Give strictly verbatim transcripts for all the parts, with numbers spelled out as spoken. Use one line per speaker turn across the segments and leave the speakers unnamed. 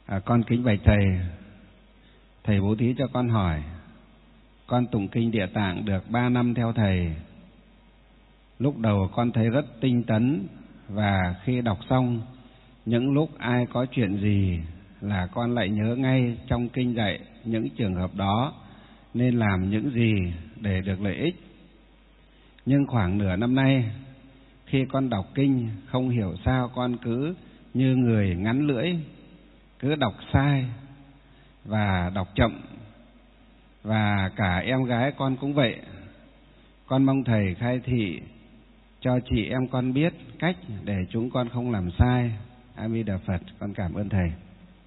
À, con kính bạch thầy, thầy bố thí cho con hỏi. Con tụng kinh Địa Tạng được ba năm theo thầy. Lúc đầu con thấy rất tinh tấn, và khi đọc xong, những lúc ai có chuyện gì là con lại nhớ ngay trong kinh dạy những trường hợp đó nên làm những gì để được lợi ích. Nhưng khoảng nửa năm nay, khi con đọc kinh, không hiểu sao con cứ như người ngắn lưỡi, cứ đọc sai và đọc chậm, và cả em gái con cũng vậy. Con mong thầy khai thị cho chị em con biết cách để chúng con không làm sai. A Di Đà Phật. Con cảm ơn thầy.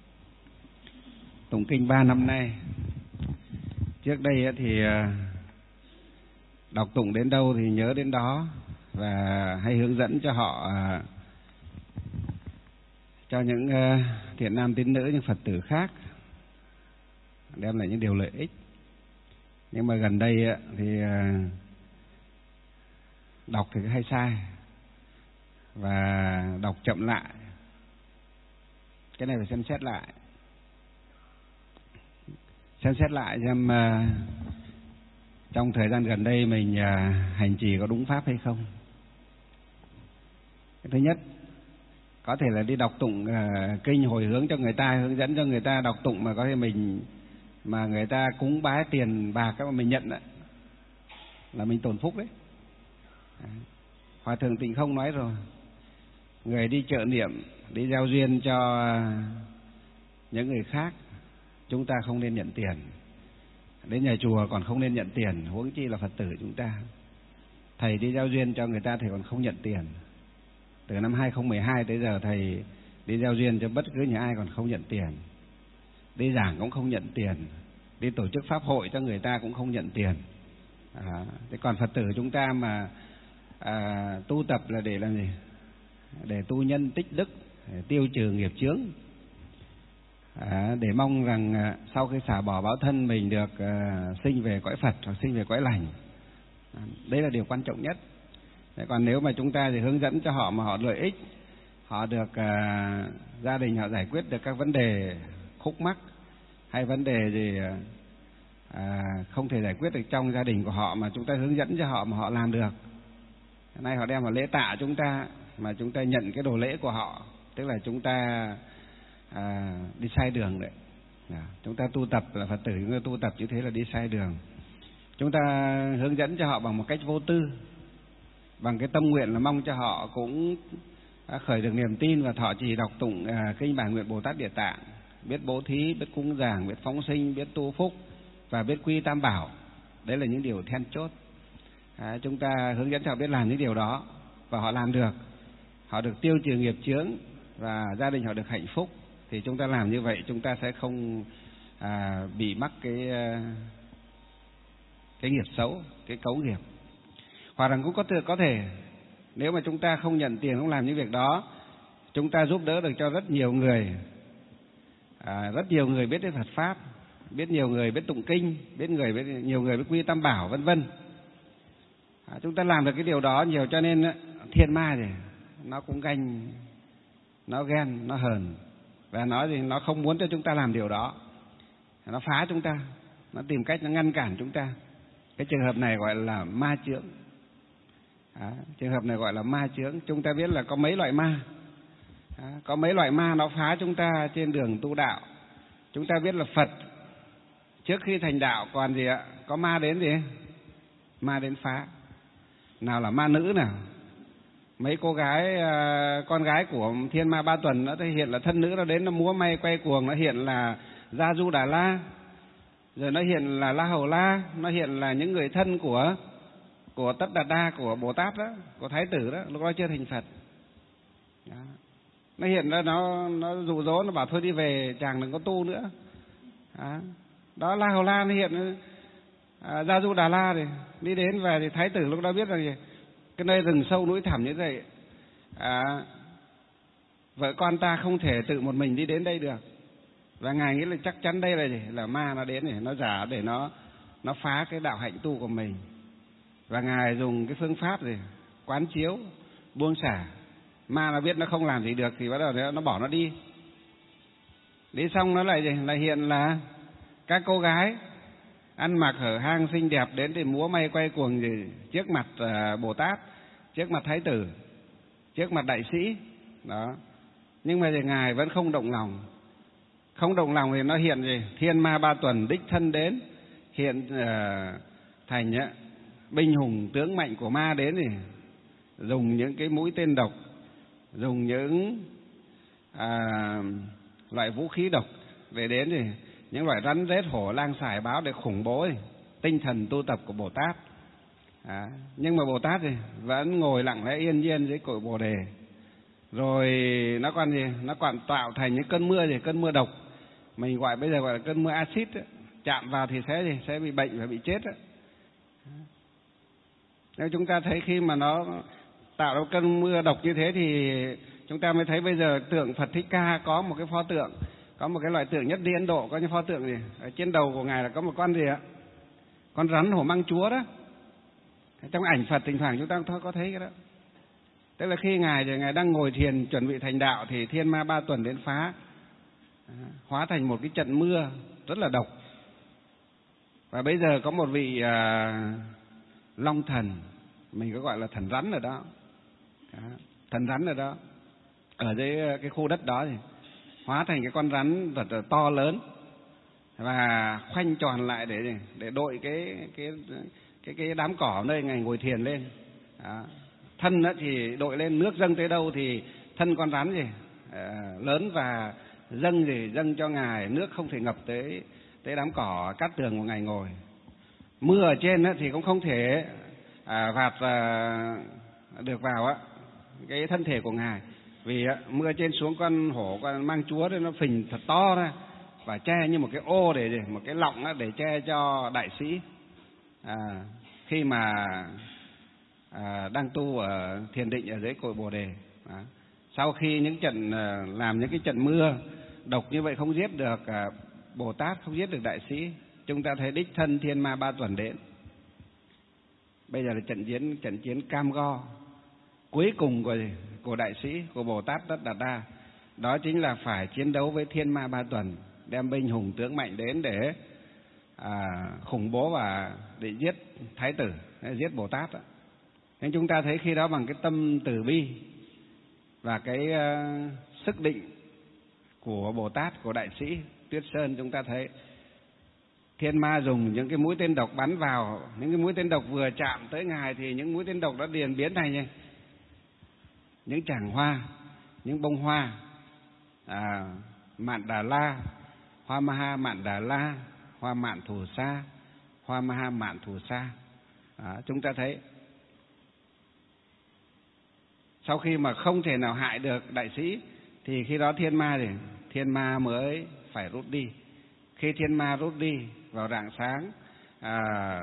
Tụng kinh ba năm nay. Trước đây thì đọc tụng đến đâu thì nhớ đến đó, và hay hướng dẫn cho họ, cho những thiện nam tín nữ, những Phật tử khác, đem lại những điều lợi ích. Nhưng mà gần đây thì đọc thì hay sai và đọc chậm lại. Cái này phải xem xét lại. Xem xét lại xem uh, trong thời gian gần đây mình uh, hành trì có đúng pháp hay không. Cái thứ nhất, có thể là đi đọc tụng uh, kinh hồi hướng cho người ta, hướng dẫn cho người ta đọc tụng mà có thể mình mà người ta cúng bái tiền bạc các mà mình nhận đấy, là mình tổn phúc đấy. Hòa thượng Tịnh Không nói rồi, người đi trợ niệm, đi gieo duyên cho những người khác, chúng ta không nên nhận tiền. Đến nhà chùa còn không nên nhận tiền, huống chi là Phật tử chúng ta. Thầy đi gieo duyên cho người ta, thầy còn không nhận tiền. Từ năm hai không một hai tới giờ, thầy đi gieo duyên cho bất cứ nhà ai còn không nhận tiền. Đi giảng cũng không nhận tiền, đi tổ chức pháp hội cho người ta cũng không nhận tiền. À, thế còn Phật tử chúng ta mà à, tu tập là để làm gì? Để tu nhân tích đức, để tiêu trừ nghiệp chướng, à, để mong rằng à, sau khi xả bỏ báo thân mình được à, sinh về cõi Phật hoặc sinh về cõi lành. À, đấy là điều quan trọng nhất. Thế còn nếu mà chúng ta thì hướng dẫn cho họ mà họ lợi ích, họ được à, gia đình họ giải quyết được các vấn đề khúc mắc hay vấn đề gì à, không thể giải quyết được trong gia đình của họ, mà chúng ta hướng dẫn cho họ mà họ làm được. Hôm nay họ đem vào lễ tạ chúng ta mà chúng ta nhận cái đồ lễ của họ, tức là chúng ta à, đi sai đường đấy. À, chúng ta tu tập là Phật tử, chúng ta tu tập như thế là đi sai đường. Chúng ta hướng dẫn cho họ bằng một cách vô tư, bằng cái tâm nguyện là mong cho họ cũng khởi được niềm tin và thọ trì đọc tụng à, kinh Bản Nguyện Bồ Tát Địa Tạng, biết bố thí, biết cúng dường, biết phóng sinh, biết tu phúc và biết quy tam bảo. Đấy là những điều then chốt. À, chúng ta hướng dẫn cho họ biết làm những điều đó và họ làm được, họ được tiêu trừ nghiệp chướng và gia đình họ được hạnh phúc, thì chúng ta làm như vậy chúng ta sẽ không à, bị mắc cái cái nghiệp xấu, cái cấu nghiệp. Hoặc rằng cũng có thể, có thể nếu mà chúng ta không nhận tiền, không làm những việc đó, chúng ta giúp đỡ được cho rất nhiều người, à, rất nhiều người biết đến Phật pháp, biết nhiều người biết tụng kinh, biết người biết nhiều người biết quy tam bảo, vân vân. À, chúng ta làm được cái điều đó nhiều, cho nên thiên ma thì nó cũng ganh, nó ghen, nó hờn, và nó thì nó không muốn cho chúng ta làm điều đó, nó phá chúng ta, nó tìm cách nó ngăn cản chúng ta. Cái trường hợp này gọi là ma chướng. À, trường hợp này gọi là ma chướng. Chúng ta biết là có mấy loại ma, à, có mấy loại ma nó phá chúng ta trên đường tu đạo. Chúng ta biết là Phật trước khi thành đạo còn gì ạ? Có ma đến gì? Ma đến phá. Nào là ma nữ nào, mấy cô gái, con gái của Thiên Ma Ba Tuần nó thể hiện là thân nữ, nó đến nó múa may quay cuồng, nó hiện là Gia Du Đà La, rồi nó hiện là La Hầu La, nó hiện là những người thân của của Tất Đạt Đa, của Bồ Tát đó, của Thái tử đó, lúc đó chưa thành Phật. Đó. Nó hiện ra, nó nó dụ dỗ, nó bảo thôi đi về, chàng đừng có tu nữa. Đó, đó La Hầu La nó hiện à, Gia Du Đà La thì đi đến về, thì Thái tử lúc đó biết rằng cái nơi rừng sâu núi thẳm như vậy, à, vợ con ta không thể tự một mình đi đến đây được, và ngài nghĩ là chắc chắn đây là gì? Là ma nó đến để nó giả, để nó nó phá cái đạo hạnh tu của mình. Và ngài dùng cái phương pháp gì? Quán chiếu, buông xả. Ma nó biết nó không làm gì được thì bắt đầu nó bỏ nó đi. Đi xong nó lại gì? Lại hiện là các cô gái ăn mặc hở hang xinh đẹp đến thì múa may quay cuồng gì trước mặt uh, Bồ Tát, trước mặt Thái tử, trước mặt đại sĩ. Đó. Nhưng mà thì Ngài vẫn không động lòng. Không động lòng thì nó hiện gì? Thiên ma ba tuần đích thân đến, hiện uh, thành uh, binh hùng tướng mạnh của ma đến thì dùng những cái mũi tên độc, dùng những à, loại vũ khí độc để đến thì những loại rắn rết hổ lang sải báo để khủng bố thì, tinh thần tu tập của Bồ Tát. À, nhưng mà Bồ Tát thì vẫn ngồi lặng lẽ yên nhiên dưới cội Bồ đề. Rồi nó còn gì? Nó còn tạo thành những cơn mưa gì? Cơn mưa độc. Mình gọi bây giờ gọi là cơn mưa axit ấy. Chạm vào thì sẽ gì? Sẽ bị bệnh và bị chết ấy. Nếu chúng ta thấy khi mà nó tạo ra cơn mưa độc như thế thì chúng ta mới thấy bây giờ tượng Phật Thích Ca có một cái pho tượng, có một cái loại tượng nhất đi Ấn Độ, có những pho tượng gì? Ở trên đầu của Ngài là có một con gì ạ? Con rắn hổ mang chúa đó. Trong ảnh Phật thỉnh thoảng chúng ta có thấy cái đó. Tức là khi Ngài thì Ngài đang ngồi thiền chuẩn bị thành đạo thì thiên ma ba tuần đến phá, hóa thành một cái trận mưa rất là độc. Và bây giờ có một vị à, long thần, mình có gọi là thần rắn ở đó. Đó, thần rắn ở đó, ở dưới cái khu đất đó thì hóa thành cái con rắn rất là to lớn và khoanh tròn lại để để đội cái cái cái cái đám cỏ nơi Ngài ngồi thiền lên. Đó. Thân đó thì đội lên, nước dâng tới đâu thì thân con rắn gì à, lớn và dâng gì dâng cho Ngài, nước không thể ngập tới tới đám cỏ cát tường của Ngài ngồi. Mưa ở trên đó thì cũng không thể à, vạt à, được vào á cái thân thể của Ngài, vì á, mưa trên xuống con hổ con mang chúa đó, nó phình thật to ra và che như một cái ô để, để một cái lọng đó, để che cho đại sĩ à, khi mà à, đang tu ở thiền định ở dưới cội Bồ đề. À, sau khi những trận à, làm những cái trận mưa độc như vậy không giết được à, Bồ Tát, không giết được đại sĩ, chúng ta thấy đích thân thiên ma ba tuần đến. Bây giờ là trận chiến trận chiến cam go cuối cùng của của đại sĩ, của Bồ Tát Tất Đạt Đa, đó chính là phải chiến đấu với thiên ma ba tuần, đem binh hùng tướng mạnh đến để à, khủng bố và để giết Thái tử, giết Bồ Tát. Nên chúng ta thấy khi đó bằng cái tâm từ bi và cái uh, sức định của Bồ Tát, của đại sĩ Tuyết Sơn, chúng ta thấy thiên ma dùng những cái mũi tên độc bắn vào, những cái mũi tên độc vừa chạm tới Ngài thì những mũi tên độc đã liền biến thành như những tràng hoa, những bông hoa à, mạn đà la, hoa maha mạn đà la, hoa mạn thù sa, hoa maha mạn thù sa. À, chúng ta thấy sau khi mà không thể nào hại được đại sĩ thì khi đó thiên ma thì thiên ma mới phải rút đi. Khi thiên ma rút đi vào rạng sáng à,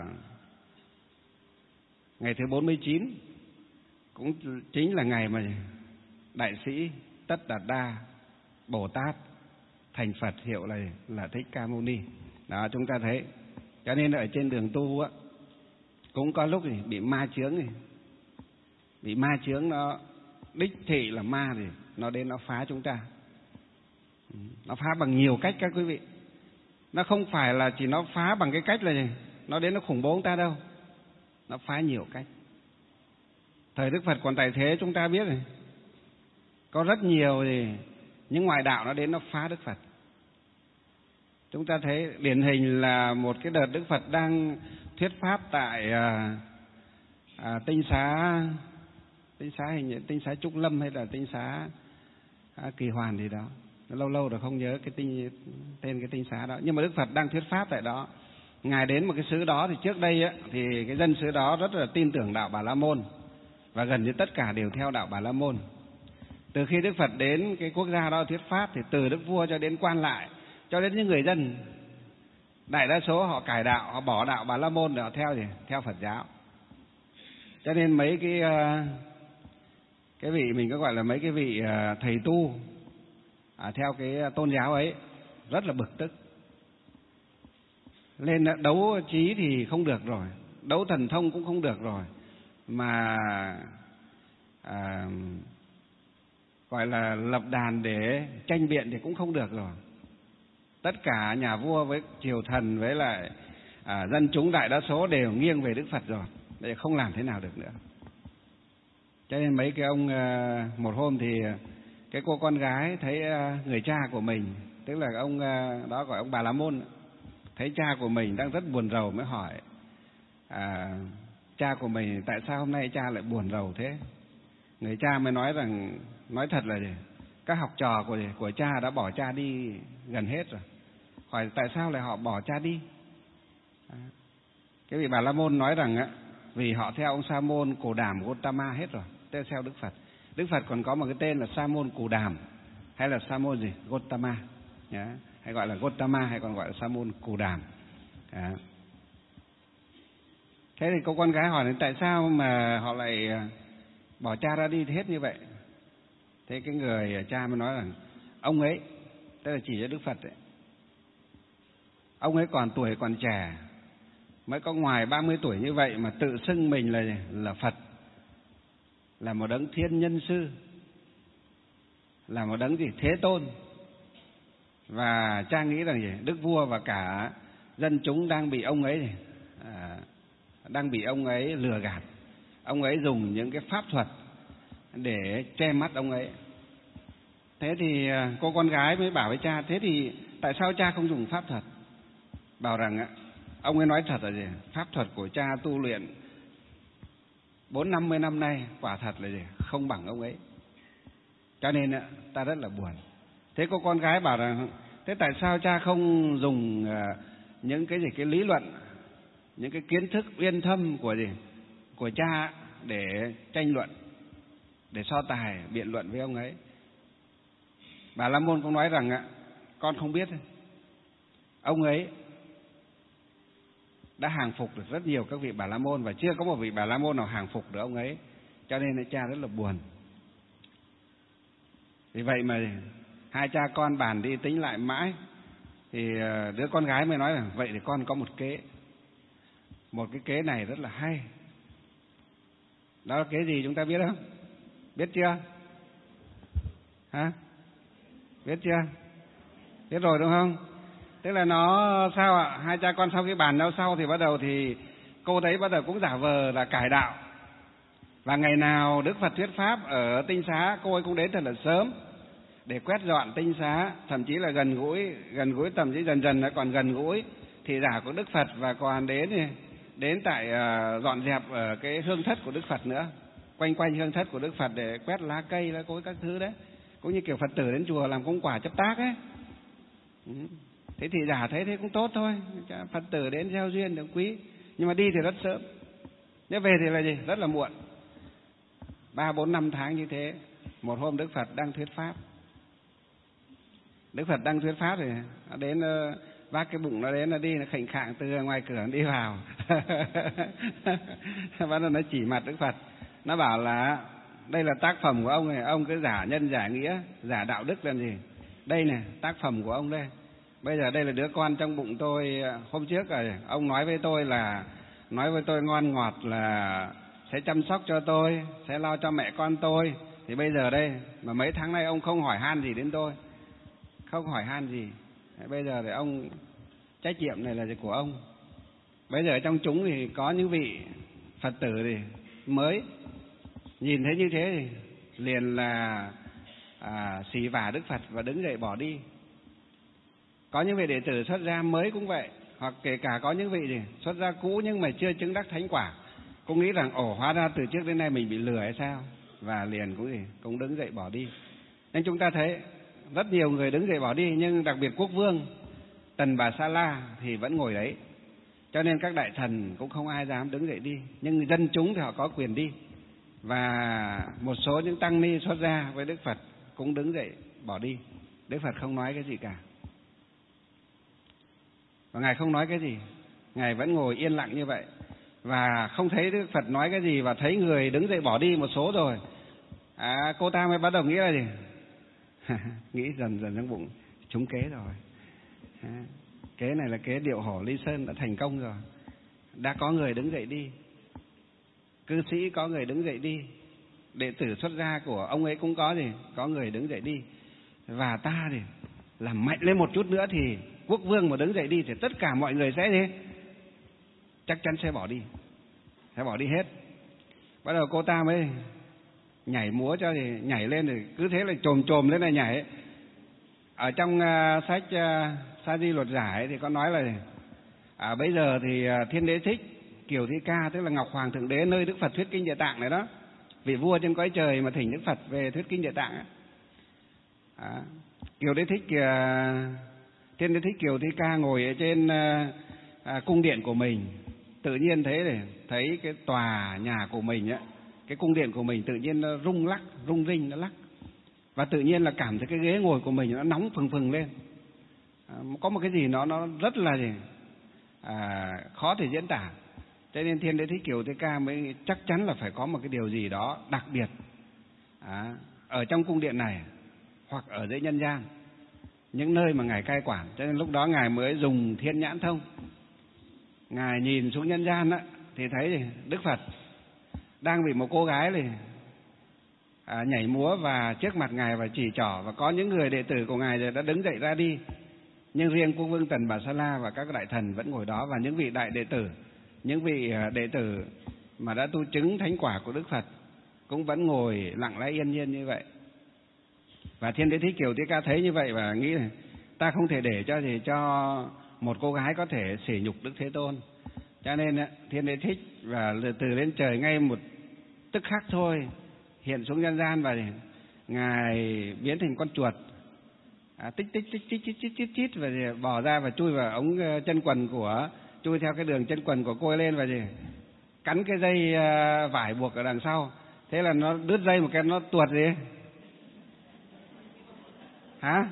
ngày thứ bốn mươi chín, cũng chính là ngày mà đại sĩ Tất Đạt Đa Bồ Tát thành Phật, hiệu là là Thích Ca Mâu Ni. Đó, chúng ta thấy. Cho nên ở trên đường tu á, cũng có lúc thì bị ma chướng này, bị ma chướng nó đích thị là ma thì nó đến nó phá chúng ta. Nó phá bằng nhiều cách các quý vị. Nó không phải là chỉ nó phá bằng cái cách là gì? Nó đến nó khủng bố chúng ta đâu. Nó phá nhiều cách. Thời Đức Phật còn tại thế chúng ta biết rồi, có rất nhiều thì những ngoại đạo nó đến nó phá Đức Phật. Chúng ta thấy điển hình là một cái đợt Đức Phật đang thuyết pháp tại à, à, tinh xá tinh xá hình như tinh xá Trúc Lâm hay là tinh xá à, Kỳ Hoàn gì đó, lâu lâu rồi không nhớ cái tinh, tên cái tinh xá đó, nhưng mà Đức Phật đang thuyết pháp tại đó. Ngài đến một cái xứ đó thì trước đây á, thì cái dân xứ đó rất là tin tưởng đạo Bà La Môn và gần như tất cả đều theo đạo Bà La Môn. Từ khi Đức Phật đến cái quốc gia đó thuyết pháp thì từ đức vua cho đến quan lại cho đến những người dân, đại đa số họ cải đạo, họ bỏ đạo Bà La Môn để họ theo gì? Theo Phật giáo. Cho nên mấy cái cái vị mình có gọi là mấy cái vị thầy tu à, theo cái tôn giáo ấy rất là bực tức. Lên đấu trí thì không được rồi, đấu thần thông cũng không được rồi, mà à, gọi là lập đàn để tranh biện thì cũng không được rồi. tất cả nhà vua với triều thần với lại à, dân chúng đại đa số đều nghiêng về Đức Phật rồi, để không làm thế nào được nữa. Cho nên mấy cái ông à, một hôm thì cái cô con gái thấy à, người cha của mình, tức là ông à, đó gọi ông Bà La Môn, thấy cha của mình đang rất buồn rầu mới hỏi à, cha của mình tại sao hôm nay cha lại buồn rầu thế. Người cha mới nói rằng, nói thật là gì? Các học trò của của cha đã bỏ cha đi gần hết rồi. Hỏi tại sao lại họ bỏ cha đi? À, cái vị Bà La Môn nói rằng á, vì họ theo ông Sa môn Cồ Đàm Gotama hết rồi, theo Đức Phật. Đức Phật còn có một cái tên là Sa môn Cồ Đàm, hay là Sa môn gì Gotama, nhá, hay gọi là Gotama, hay còn gọi là Sa môn Cồ Đàm. À. Thế thì cô con gái hỏi đến tại sao mà họ lại bỏ cha ra đi hết như vậy. Thế cái người cha mới nói rằng ông ấy, tức là chỉ cho Đức Phật ấy, ông ấy còn tuổi còn trẻ, mới có ngoài ba mươi tuổi như vậy mà tự xưng mình là là Phật, là một đấng thiên nhân sư, là một đấng gì thế tôn. Và cha nghĩ rằng gì? Đức vua và cả dân chúng đang bị ông ấy à, đang bị ông ấy lừa gạt. Ông ấy dùng những cái pháp thuật để che mắt ông ấy. Thế thì cô con gái mới bảo với cha, thế thì tại sao cha không dùng pháp thuật? Bảo rằng ông ấy nói thật là gì? Pháp thuật của cha tu luyện bốn năm mươi năm nay quả thật là gì? Không bằng ông ấy. Cho nên ta rất là buồn. Thế cô con gái bảo rằng thế tại sao cha không dùng những cái gì cái lý luận, những cái kiến thức uyên thâm của gì của cha để tranh luận, để so tài biện luận với ông ấy? Bà La Môn cũng nói rằng ạ, con không biết, ông ấy đã hàng phục được rất nhiều các vị Bà La Môn và chưa có một vị Bà La Môn nào hàng phục được ông ấy, cho nên cha rất là buồn. Vì vậy mà hai cha con bàn đi tính lại mãi, thì đứa con gái mới nói rằng vậy thì con có một kế, một cái kế này rất là hay. Đó là kế gì chúng ta biết không? Biết chưa? Hả? Biết chưa? Biết rồi đúng không? Tức là nó sao ạ? Hai cha con sau khi bàn nhau sau thì bắt đầu thì cô đấy bắt đầu cũng giả vờ là cải đạo. Và ngày nào Đức Phật thuyết pháp ở Tinh Xá, cô ấy cũng đến thật là sớm để quét dọn Tinh Xá, thậm chí là gần gũi, gần gũi tầm chí dần dần nó còn gần gũi thị giả của Đức Phật, và còn đến đến tại uh, dọn dẹp ở cái hương thất của Đức Phật nữa, quanh quanh hương thất của Đức Phật để quét lá cây, lá cối các thứ đấy, cũng như kiểu Phật tử đến chùa làm công quả chấp tác ấy. Ừ. Thế thì giả thấy thế cũng tốt thôi, Phật tử đến gieo duyên được quý, nhưng mà đi thì rất sớm, nếu về thì là gì? Rất là muộn. Ba bốn năm tháng như thế. Một hôm Đức Phật đang thuyết pháp, Đức Phật đang thuyết pháp thì nó đến uh, vác cái bụng nó đến, nó đi, nó khệnh khạng từ ngoài cửa đi vào. Bắt đầu nó chỉ mặt Đức Phật, nó bảo là đây là tác phẩm của ông này, ông cứ giả nhân giả nghĩa, giả đạo đức làm gì? Đây này, tác phẩm của ông đây. Bây giờ đây là đứa con trong bụng tôi, hôm trước rồi ông nói với tôi là nói với tôi ngon ngọt là sẽ chăm sóc cho tôi, sẽ lo cho mẹ con tôi. Thì bây giờ đây mà mấy tháng nay ông không hỏi han gì đến tôi, không hỏi han gì. Bây giờ thì ông, trách nhiệm này là của ông. Bây giờ trong chúng thì có những vị Phật tử thì mới nhìn thấy như thế thì liền là à, xỉ vả Đức Phật và đứng dậy bỏ đi. Có những vị đệ tử xuất gia mới cũng vậy, hoặc kể cả có những vị gì xuất gia cũ nhưng mà chưa chứng đắc thánh quả, cũng nghĩ rằng ồ hóa ra từ trước đến nay mình bị lừa hay sao, và liền cũng gì cũng đứng dậy bỏ đi. Nên chúng ta thấy rất nhiều người đứng dậy bỏ đi, nhưng đặc biệt quốc vương Tần Bà Sa La thì vẫn ngồi đấy. Cho nên các đại thần cũng không ai dám đứng dậy đi, nhưng dân chúng thì họ có quyền đi. Và một số những tăng ni xuất gia với Đức Phật cũng đứng dậy bỏ đi. Đức Phật không nói cái gì cả. Và Ngài không nói cái gì, Ngài vẫn ngồi yên lặng như vậy. Và không thấy Đức Phật nói cái gì, và thấy người đứng dậy bỏ đi một số rồi, à, cô ta mới bắt đầu nghĩ là gì? Nghĩ dần dần trong bụng, trúng kế rồi. À, kế này là kế điệu hổ Ly Sơn đã thành công rồi. Đã có người đứng dậy đi, cư sĩ có người đứng dậy đi, đệ tử xuất gia của ông ấy cũng có gì, có người đứng dậy đi. Và ta thì làm mạnh lên một chút nữa thì quốc vương mà đứng dậy đi thì tất cả mọi người sẽ gì? Chắc chắn sẽ bỏ đi, sẽ bỏ đi hết. Bắt đầu cô ta mới nhảy múa cho, thì nhảy lên thì cứ thế là chồm chồm lên là nhảy. Ở trong uh, sách uh, Sa Di Luật Giải thì có nói là à, bây giờ thì uh, Thiên Đế Thích Kiều Thi Ca, tức là Ngọc Hoàng Thượng Đế nơi Đức Phật thuyết kinh Địa Tạng này đó, vị vua trên cõi trời mà thỉnh Đức Phật về thuyết kinh Địa Tạng ấy. À, Kiều Đế Thích uh, Thiên Đế Thích Kiều Thi Ca ngồi ở trên uh, uh, cung điện của mình, tự nhiên thế để thấy cái tòa nhà của mình á, cái cung điện của mình tự nhiên nó rung lắc, rung rinh nó lắc, và tự nhiên là cảm thấy cái ghế ngồi của mình nó nóng phừng phừng lên. À, có một cái gì nó nó rất là gì à, khó thể diễn tả. Cho nên Thiên Đế Thích Kiều Thi Ca mới chắc chắn là phải có một cái điều gì đó đặc biệt à, ở trong cung điện này hoặc ở dưới nhân gian, những nơi mà Ngài cai quản. Cho nên lúc đó Ngài mới dùng thiên nhãn thông, Ngài nhìn xuống nhân gian á, thì thấy Đức Phật đang bị một cô gái này à, nhảy múa và trước mặt Ngài và chỉ trỏ, và có những người đệ tử của Ngài đã đứng dậy ra đi, nhưng riêng quốc vương Tần Bà Sa La và các đại thần vẫn ngồi đó, và những vị đại đệ tử, những vị đệ tử mà đã tu chứng thánh quả của Đức Phật cũng vẫn ngồi lặng lẽ yên nhiên như vậy. Và Thiên Đế Thích Kiều Thi Ca thấy như vậy và nghĩ là ta không thể để cho gì cho một cô gái có thể sỉ nhục Đức Thế Tôn. Cho nên Thiên Đế Thích và từ lên trời ngay một tức khắc thôi hiện xuống nhân gian, và Ngài biến thành con chuột à, tích tích tích tích tích tích tích tích và bỏ ra và chui vào ống chân quần của, chui theo cái đường chân quần của cô ấy lên, và gì cắn cái dây vải buộc ở đằng sau. Thế là nó đứt dây một cái, nó tuột gì hả?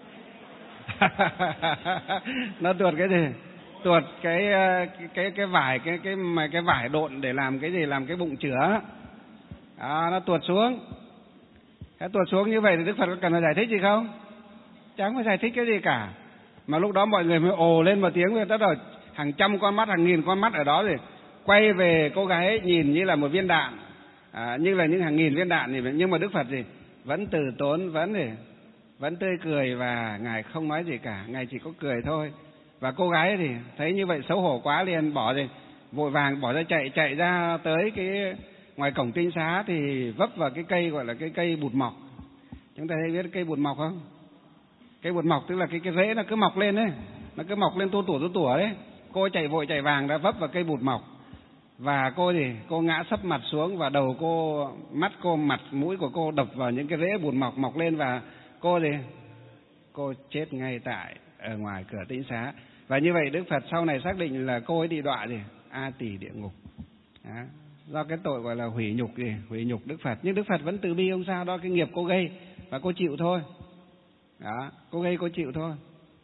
Nó tuột cái gì? Tuột cái cái cái cái vải cái cái mà cái vải độn để làm cái gì, làm cái bụng chứa. À, nó tuột xuống. Cái tuột xuống như vậy thì Đức Phật có cần phải giải thích gì không? Chẳng phải giải thích cái gì cả. Mà lúc đó mọi người mới ồ lên một tiếng, tất rồi hàng trăm con mắt, hàng nghìn con mắt ở đó thì quay về cô gái ấy, nhìn như là một viên đạn, à, như là những hàng nghìn viên đạn thì, nhưng mà Đức Phật gì vẫn từ tốn, vẫn gì vẫn tươi cười, và Ngài không nói gì cả, Ngài chỉ có cười thôi. Và cô gái thì thấy như vậy xấu hổ quá, liền bỏ gì vội vàng bỏ ra chạy chạy ra tới cái ngoài cổng tinh xá, thì vấp vào cái cây gọi là cái cây bụt mọc. Chúng ta thấy biết cây bụt mọc không? Cây bụt mọc tức là cái cái rễ nó cứ mọc lên đấy, nó cứ mọc lên tua tủa tua tủa đấy. Cô chạy vội chạy vàng đã vấp vào cây bụt mọc, và cô thì cô ngã sấp mặt xuống, và đầu cô, mắt cô, mặt mũi của cô đập vào những cái rễ bụt mọc mọc lên, và cô thì cô chết ngay tại ở ngoài cửa tĩnh xá. Và như vậy Đức Phật sau này xác định là cô ấy đi đọa gì A Tỳ địa ngục. Đó. Do cái tội gọi là hủy nhục gì, hủy nhục Đức Phật. Nhưng Đức Phật vẫn từ bi không sao, đó cái nghiệp cô gây và cô chịu thôi. Đó, cô gây cô chịu thôi.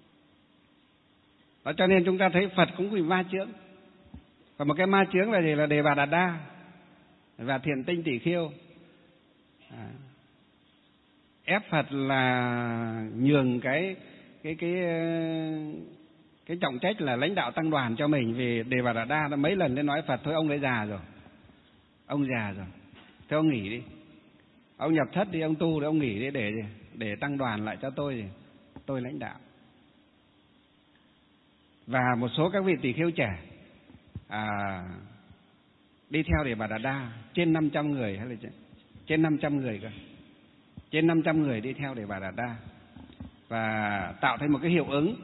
Đó, cho nên chúng ta thấy Phật cũng bị ma chướng. Và một cái ma chướng là gì? Là Đề Bà Đạt Đa và Thiện Tinh Tỷ Khiêu. À, ép Phật là nhường cái cái cái cái trọng trách là lãnh đạo tăng đoàn cho mình, vì Đề Bà Đạt Đa đã mấy lần đến nói Phật thôi, ông ấy già rồi, ông già rồi, thế ông nghỉ đi, ông nhập thất đi, ông tu đi, ông nghỉ đi để để tăng đoàn lại cho tôi, tôi lãnh đạo. Và một số các vị tỷ khiêu trẻ à, đi theo Đề Bà Đạt Đa trên năm trăm người, hay là trên năm trăm người cơ, trên năm trăm người đi theo Đề Bà Đạt Đa, và tạo thành một cái hiệu ứng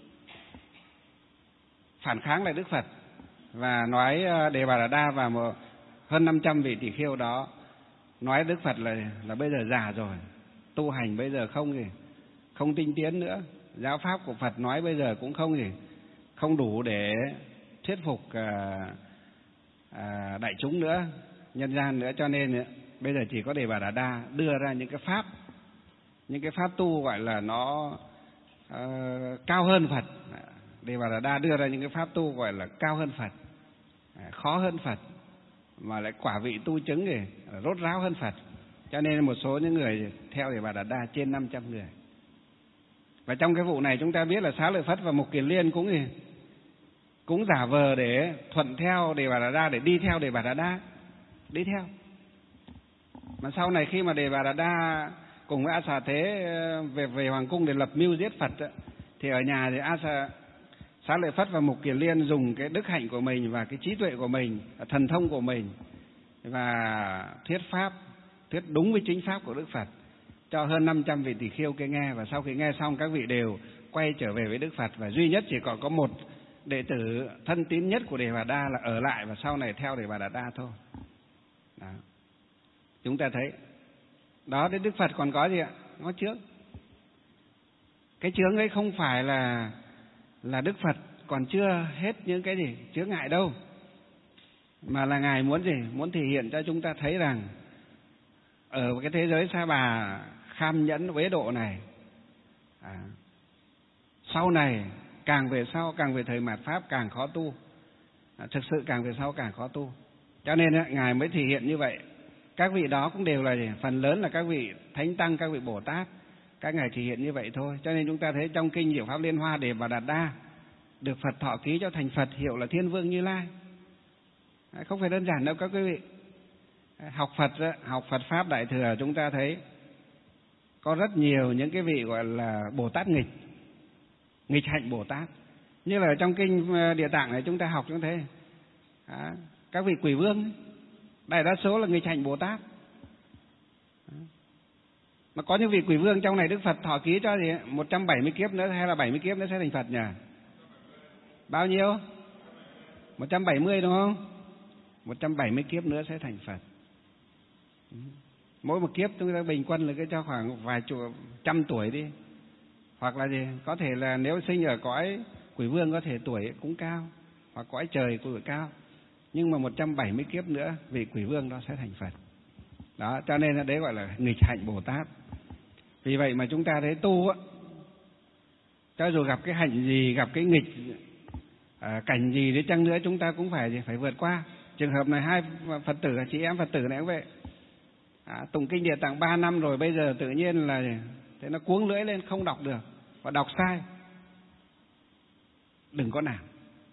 phản kháng lại Đức Phật, và nói Đề Bà Đạt Đa và một, hơn năm trăm vị tỷ khiêu đó nói Đức Phật là là bây giờ già rồi, tu hành bây giờ không gì không tinh tiến nữa, giáo pháp của Phật nói bây giờ cũng không gì không đủ để thuyết phục à, à, đại chúng nữa, nhân gian nữa, cho nên bây giờ chỉ có Đề Bà Đạt Đa đưa ra những cái pháp, những cái pháp tu gọi là nó uh, cao hơn Phật. Đề Bà Đạt Đa đưa ra những cái pháp tu gọi là cao hơn Phật, khó hơn Phật, mà lại quả vị tu chứng thì rốt ráo hơn Phật. Cho nên một số những người theo Đề Bà Đạt Đa trên năm trăm người. Và trong cái vụ này chúng ta biết là Xá Lợi Phất và Mục Kiền Liên cũng gì cũng giả vờ để thuận theo Đề Bà Đạt Đa, để đi theo Đề Bà Đạt Đa, đi theo. Mà sau này khi mà Đề Bà Đạt Đa cùng với A Xà Thế về về hoàng cung để lập mưu giết Phật, Thì ở nhà thì A Xá, Xá Lợi Phất và Mục Kiền Liên dùng cái đức hạnh của mình và cái trí tuệ của mình, thần thông của mình và thuyết pháp, thuyết đúng với chính pháp của Đức Phật cho hơn năm trăm vị tỳ kheo kia nghe. Và sau khi nghe xong, các vị đều quay trở về với Đức Phật, và duy nhất chỉ còn có một đệ tử thân tín nhất của Đề Bà Đa là ở lại và sau này theo Đề Bà Đa thôi. Đó. Chúng ta thấy đó, đến Đức Phật còn có gì ạ? Có chướng. Cái chướng ấy không phải là là Đức Phật còn chưa hết những cái gì chướng ngại đâu, mà là Ngài muốn gì? Muốn thể hiện cho chúng ta thấy rằng ở cái thế giới Sa Bà kham nhẫn uế độ này, à, sau này càng về sau, càng về thời mạt Pháp càng khó tu, à, thực sự càng về sau càng khó tu. Cho nên Ngài mới thể hiện như vậy. Các vị đó cũng đều là gì? Phần lớn là các vị Thánh Tăng, các vị Bồ Tát, các Ngài thể hiện như vậy thôi. Cho nên chúng ta thấy trong kinh Diệu Pháp Liên Hoa, Đề Bà Đạt Đa được Phật thọ ký cho thành Phật, hiệu là Thiên Vương Như Lai. Không phải đơn giản đâu các quý vị. Học Phật, học Phật Pháp Đại Thừa, chúng ta thấy có rất nhiều những cái vị gọi là Bồ Tát nghịch, nghịch hạnh Bồ Tát. Như là trong kinh Địa Tạng này chúng ta học chúng thấy à, các vị Quỷ Vương ấy, đại đa số là nghịch hạnh Bồ Tát. Mà có những vị Quỷ Vương trong này Đức Phật thọ ký cho gì? một trăm bảy mươi kiếp nữa hay là bảy mươi kiếp nữa sẽ thành Phật nhỉ? Bao nhiêu? một trăm bảy mươi đúng không? một trăm bảy mươi kiếp nữa sẽ thành Phật. Mỗi một kiếp chúng ta bình quân là cái cho khoảng vài chục trăm tuổi đi. Hoặc là gì? Có thể là nếu sinh ở cõi Quỷ Vương có thể tuổi cũng cao, hoặc cõi trời tuổi cao. Nhưng mà một trăm bảy mươi kiếp nữa vị Quỷ Vương đó sẽ thành Phật. Đó, cho nên là đấy gọi là nghịch hạnh Bồ Tát. Vì vậy mà chúng ta thấy tu á, cho dù gặp cái hạnh gì, gặp cái nghịch à, cảnh gì đi chăng nữa, chúng ta cũng phải phải vượt qua. Trường hợp này hai Phật tử, chị em Phật tử này cũng vậy. À, tụng kinh Địa Tạng ba năm rồi, bây giờ tự nhiên là thế nó cuống lưỡi lên không đọc được và đọc sai. Đừng có nản,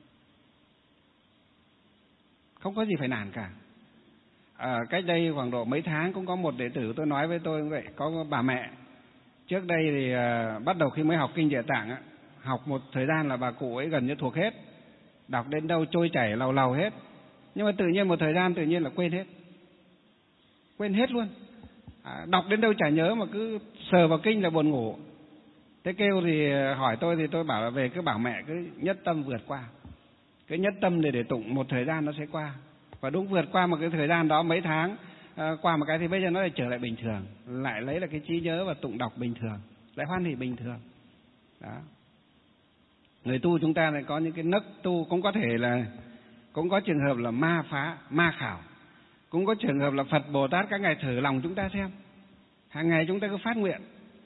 không có gì phải nản cả. À, cách đây khoảng độ mấy tháng cũng có một đệ tử tôi nói với tôi như vậy, có bà mẹ trước đây thì à, bắt đầu khi mới học kinh Địa Tạng á, học một thời gian là bà cụ ấy gần như thuộc hết, đọc đến đâu trôi chảy lầu lầu hết. Nhưng mà tự nhiên một thời gian tự nhiên là quên hết, quên hết luôn. À, đọc đến đâu chả nhớ mà cứ sờ vào kinh là buồn ngủ. Thế kêu thì hỏi tôi thì tôi bảo là về cứ bảo mẹ cứ nhất tâm vượt qua, cứ nhất tâm để để tụng một thời gian nó sẽ qua. Và đúng vượt qua một cái thời gian đó mấy tháng à, qua một cái thì bây giờ nó lại trở lại bình thường, lại lấy là cái trí nhớ và tụng đọc bình thường, lại hoan hỷ bình thường. Đó. Người tu chúng ta lại có những cái nấc tu, cũng có thể là cũng có trường hợp là ma phá, ma khảo, cũng có trường hợp là Phật Bồ Tát các ngài thử lòng chúng ta xem. Hàng ngày chúng ta cứ phát nguyện,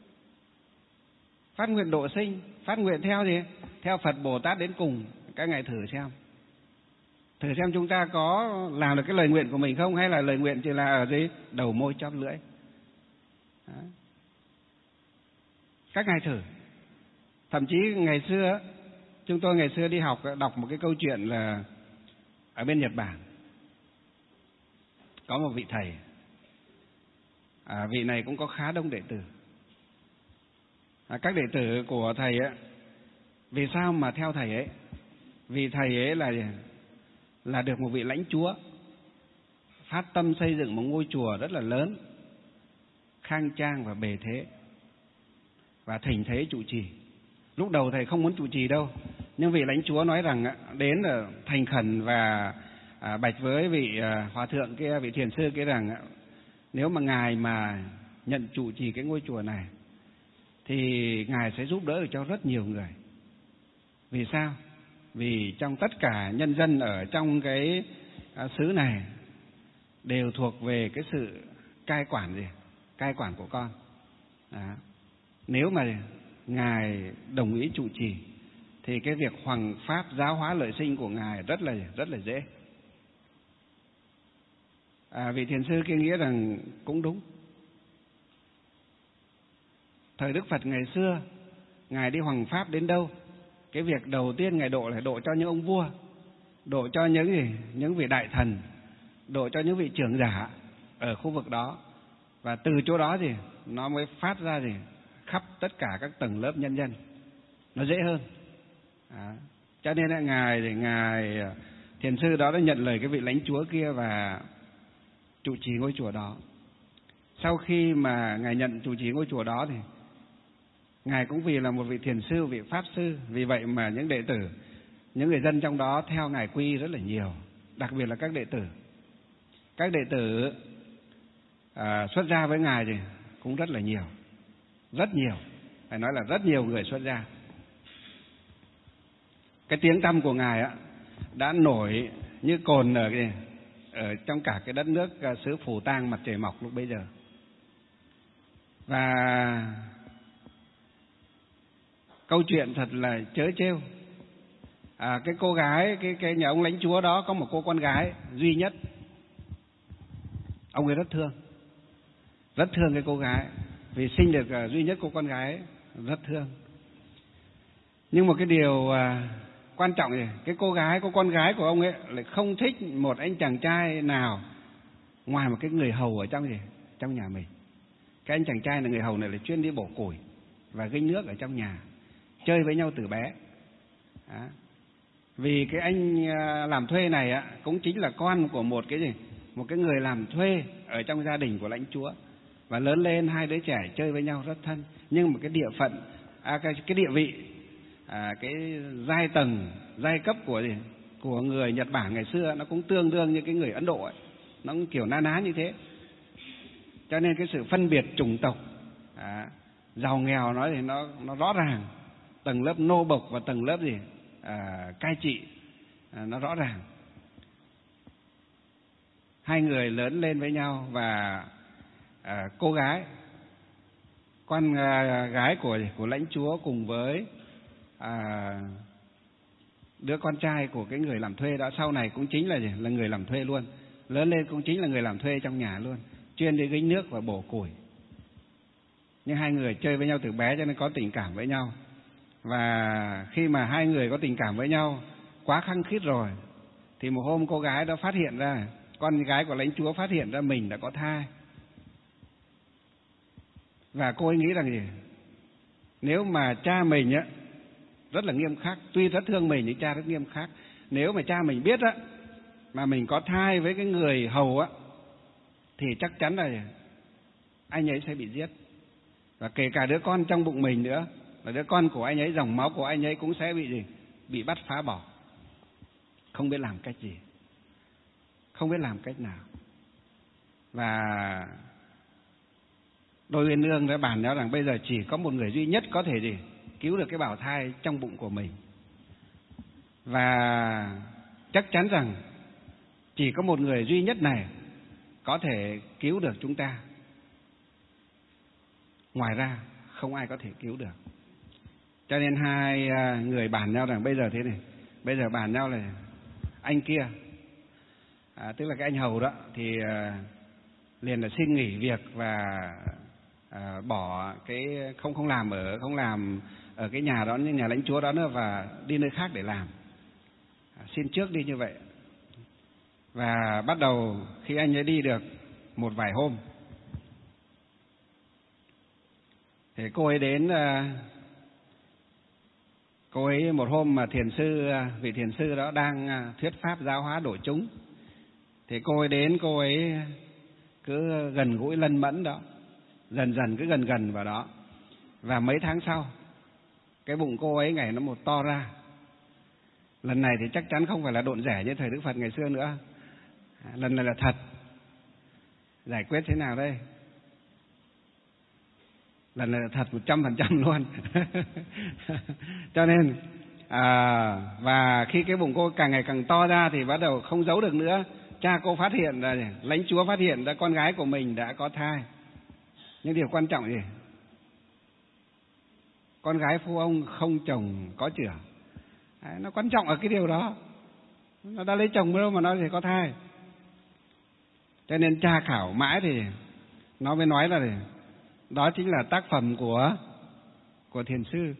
phát nguyện độ sinh, phát nguyện theo gì? Theo Phật Bồ Tát đến cùng. Các ngài thử xem, thử xem chúng ta có làm được cái lời nguyện của mình không, hay là lời nguyện chỉ là ở dưới đầu môi chóp lưỡi. Đó. Các ngài thử. Thậm chí ngày xưa chúng tôi ngày xưa đi học đọc một cái câu chuyện là ở bên Nhật Bản có một vị thầy, à, vị này cũng có khá đông đệ tử. À, các đệ tử của thầy ấy, vì sao mà theo thầy ấy? Vì thầy ấy là là được một vị lãnh chúa phát tâm xây dựng một ngôi chùa rất là lớn, khang trang và bề thế, và thỉnh thế trụ trì. Lúc đầu thầy không muốn trụ trì đâu, nhưng vị lãnh chúa nói rằng đến là thành khẩn và à, bạch với vị à, hòa thượng kia, vị thiền sư kia rằng nếu mà ngài mà nhận trụ trì cái ngôi chùa này thì ngài sẽ giúp đỡ được cho rất nhiều người. Vì sao? Vì trong tất cả nhân dân ở trong cái à, xứ này đều thuộc về cái sự cai quản gì? Cai quản của con. Đó. Nếu mà ngài đồng ý trụ trì thì cái việc hoằng pháp giáo hóa lợi sinh của ngài rất là rất là dễ. À, vị thiền sư kia nghĩ rằng cũng đúng. Thời Đức Phật ngày xưa, ngài đi hoằng pháp đến đâu, cái việc đầu tiên ngài độ là độ cho những ông vua, độ cho những gì, những vị đại thần, độ cho những vị trưởng giả ở khu vực đó, và từ chỗ đó thì nó mới phát ra gì khắp tất cả các tầng lớp nhân dân. nó dễ hơn. À, cho nên là ngài thì ngài thiền sư đó đã nhận lời cái vị lãnh chúa kia và trụ trì ngôi chùa đó. Sau khi mà ngài nhận trụ trì ngôi chùa đó thì ngài cũng vì là một vị thiền sư, vị pháp sư, vì vậy mà những đệ tử, những người dân trong đó theo ngài quy y rất là nhiều, đặc biệt là các đệ tử. Các đệ tử à, xuất gia với ngài thì cũng rất là nhiều, rất nhiều, phải nói là rất nhiều người xuất gia. Cái tiếng tăm của ngài á đã nổi như cồn ở, cái, ở trong cả cái đất nước xứ Phù Tang mặt trời mọc lúc bấy giờ. Và câu chuyện thật là trớ trêu. À, cái cô gái, cái cái nhà ông lãnh chúa đó có một cô con gái duy nhất. Ông ấy rất thương, rất thương cái cô gái, vì sinh được duy nhất cô con gái, rất thương. Nhưng một cái điều à, quan trọng là cái cô gái, cô con gái của ông ấy lại không thích một anh chàng trai nào ngoài một cái người hầu ở trong gì, trong nhà mình. Cái anh chàng trai là người hầu này là chuyên đi bổ củi và gánh nước ở trong nhà, chơi với nhau từ bé. Đó. Vì cái anh làm thuê này á cũng chính là con của một cái gì, một cái người làm thuê ở trong gia đình của lãnh chúa, và lớn lên hai đứa trẻ chơi với nhau rất thân. Nhưng mà cái địa phận, à, cái, cái địa vị, à, cái giai tầng, giai cấp của gì, của người Nhật Bản ngày xưa nó cũng tương đương như cái người Ấn Độ ấy, nó cũng kiểu na ná như thế. Cho nên cái sự phân biệt chủng tộc, à, giàu nghèo nói thì nó nó rõ ràng, tầng lớp nô bộc và tầng lớp gì à, cai trị, à, nó rõ ràng. Hai người lớn lên với nhau và à, cô gái, con à, gái của của lãnh chúa cùng với à, đứa con trai của cái người làm thuê đó sau này cũng chính là gì, là người làm thuê luôn, lớn lên cũng chính là người làm thuê trong nhà luôn, chuyên đi gánh nước và bổ củi. Nhưng hai người chơi với nhau từ bé cho nên có tình cảm với nhau. Và khi mà hai người có tình cảm với nhau quá khăng khít rồi thì một hôm cô gái đó phát hiện ra, con gái của lãnh chúa phát hiện ra mình đã có thai. Và cô ấy nghĩ rằng gì, nếu mà cha mình á rất là nghiêm khắc, tuy rất thương mình nhưng cha rất nghiêm khắc, nếu mà cha mình biết á mà mình có thai với cái người hầu á thì chắc chắn là anh ấy sẽ bị giết, và kể cả đứa con trong bụng mình nữa, là đứa con của anh ấy, dòng máu của anh ấy cũng sẽ bị gì, bị bắt phá bỏ. Không biết làm cách gì, không biết làm cách nào. Và đôi uyên ương đã bàn nhau rằng bây giờ chỉ có một người duy nhất có thể gì cứu được cái bào thai trong bụng của mình, và chắc chắn rằng chỉ có một người duy nhất này có thể cứu được chúng ta, ngoài ra không ai có thể cứu được. Cho nên hai người bàn nhau rằng bây giờ thế này, bây giờ bàn nhau là anh kia, à, tức là cái anh hầu đó, thì à, liền là xin nghỉ việc và à, bỏ cái không không làm ở không làm ở cái nhà đó, nhà lãnh chúa đó nữa, và đi nơi khác để làm, à, xin trước đi như vậy. Và bắt đầu khi anh ấy đi được một vài hôm thì cô ấy đến, cô ấy một hôm mà thiền sư, vị thiền sư đó đang thuyết pháp giáo hóa độ chúng, thì cô ấy đến, cô ấy cứ gần gũi lân mẫn đó, dần dần cứ gần gần vào đó. Và mấy tháng sau cái bụng cô ấy ngày nó một to ra. Lần này thì chắc chắn không phải là độn rẻ như thời Đức Phật ngày xưa nữa, lần này là thật. Giải quyết thế nào đây? Lần này là thật một trăm phần trăm luôn. Cho nên à, và khi cái bụng cô càng ngày càng to ra thì bắt đầu không giấu được nữa. Cha cô phát hiện ra, lãnh chúa phát hiện ra con gái của mình đã có thai. Nhưng điều quan trọng gì? Con gái phu ông không chồng có chửa. Đấy, nó quan trọng ở cái điều đó. Nó đã lấy chồng đâu mà nó thì có thai. Cho nên tra khảo mãi thì nó mới nói là đó chính là tác phẩm của của thiền sư,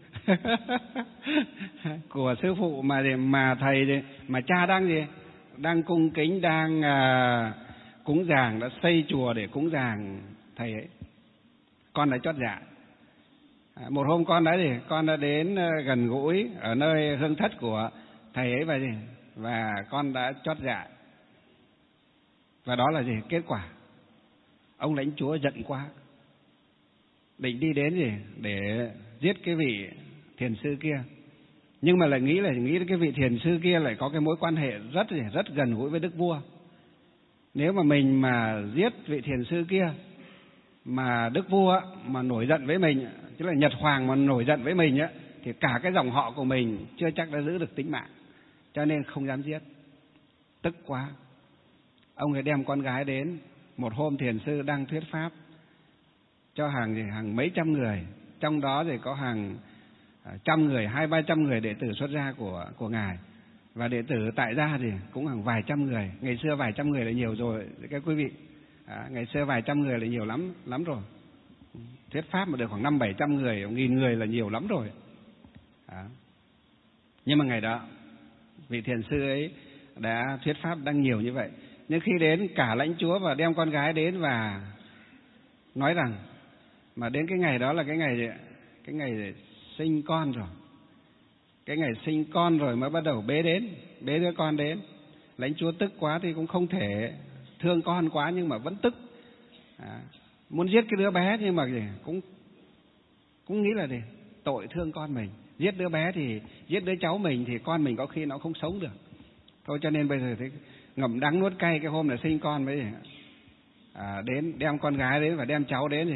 của sư phụ mà mà thầy mà cha đang gì đang cung kính, đang à, cúng dường, đã xây chùa để cúng dường thầy ấy. Con đã chót dạ. À, một hôm con đã gì? Con đã đến gần gũi ở nơi hương thất của thầy ấy và gì? Và con đã chót dạ. Và đó là gì? Kết quả. Ông lãnh chúa giận quá, định đi đến gì? Để giết cái vị thiền sư kia. Nhưng mà lại nghĩ là nghĩ đến cái vị thiền sư kia lại có cái mối quan hệ rất rất gần gũi với đức vua. Nếu mà mình mà giết vị thiền sư kia mà đức vua mà nổi giận với mình, tức là Nhật Hoàng mà nổi giận với mình á, thì cả cái dòng họ của mình chưa chắc đã giữ được tính mạng, cho nên không dám giết. Tức quá, ông ấy đem con gái đến. Một hôm thiền sư đang thuyết pháp cho hàng hàng mấy trăm người, trong đó thì có hàng trăm người, hai ba trăm người đệ tử xuất gia của của ngài, và đệ tử tại gia thì cũng hàng vài trăm người. Ngày xưa vài trăm người là nhiều rồi các quý vị. À, ngày xưa vài trăm người là nhiều lắm lắm rồi. Thuyết pháp mà được khoảng năm bảy trăm người, nghìn người là nhiều lắm rồi. À. Nhưng mà ngày đó vị thiền sư ấy đã thuyết pháp đang nhiều như vậy, nhưng khi đến cả lãnh chúa và đem con gái đến và nói rằng mà đến cái ngày đó là cái ngày cái ngày sinh con rồi, cái ngày sinh con rồi mới bắt đầu bế đến, bế đứa con đến. Lãnh chúa tức quá thì cũng không thể thương con quá, nhưng mà vẫn tức. À, muốn giết cái đứa bé nhưng mà gì cũng cũng nghĩ là gì tội thương con mình. Giết đứa bé thì giết đứa cháu mình thì con mình có khi nó không sống được. Thôi cho nên bây giờ thì ngậm đắng nuốt cay, cái hôm là sinh con mới à, đến đem con gái đến và đem cháu đến thì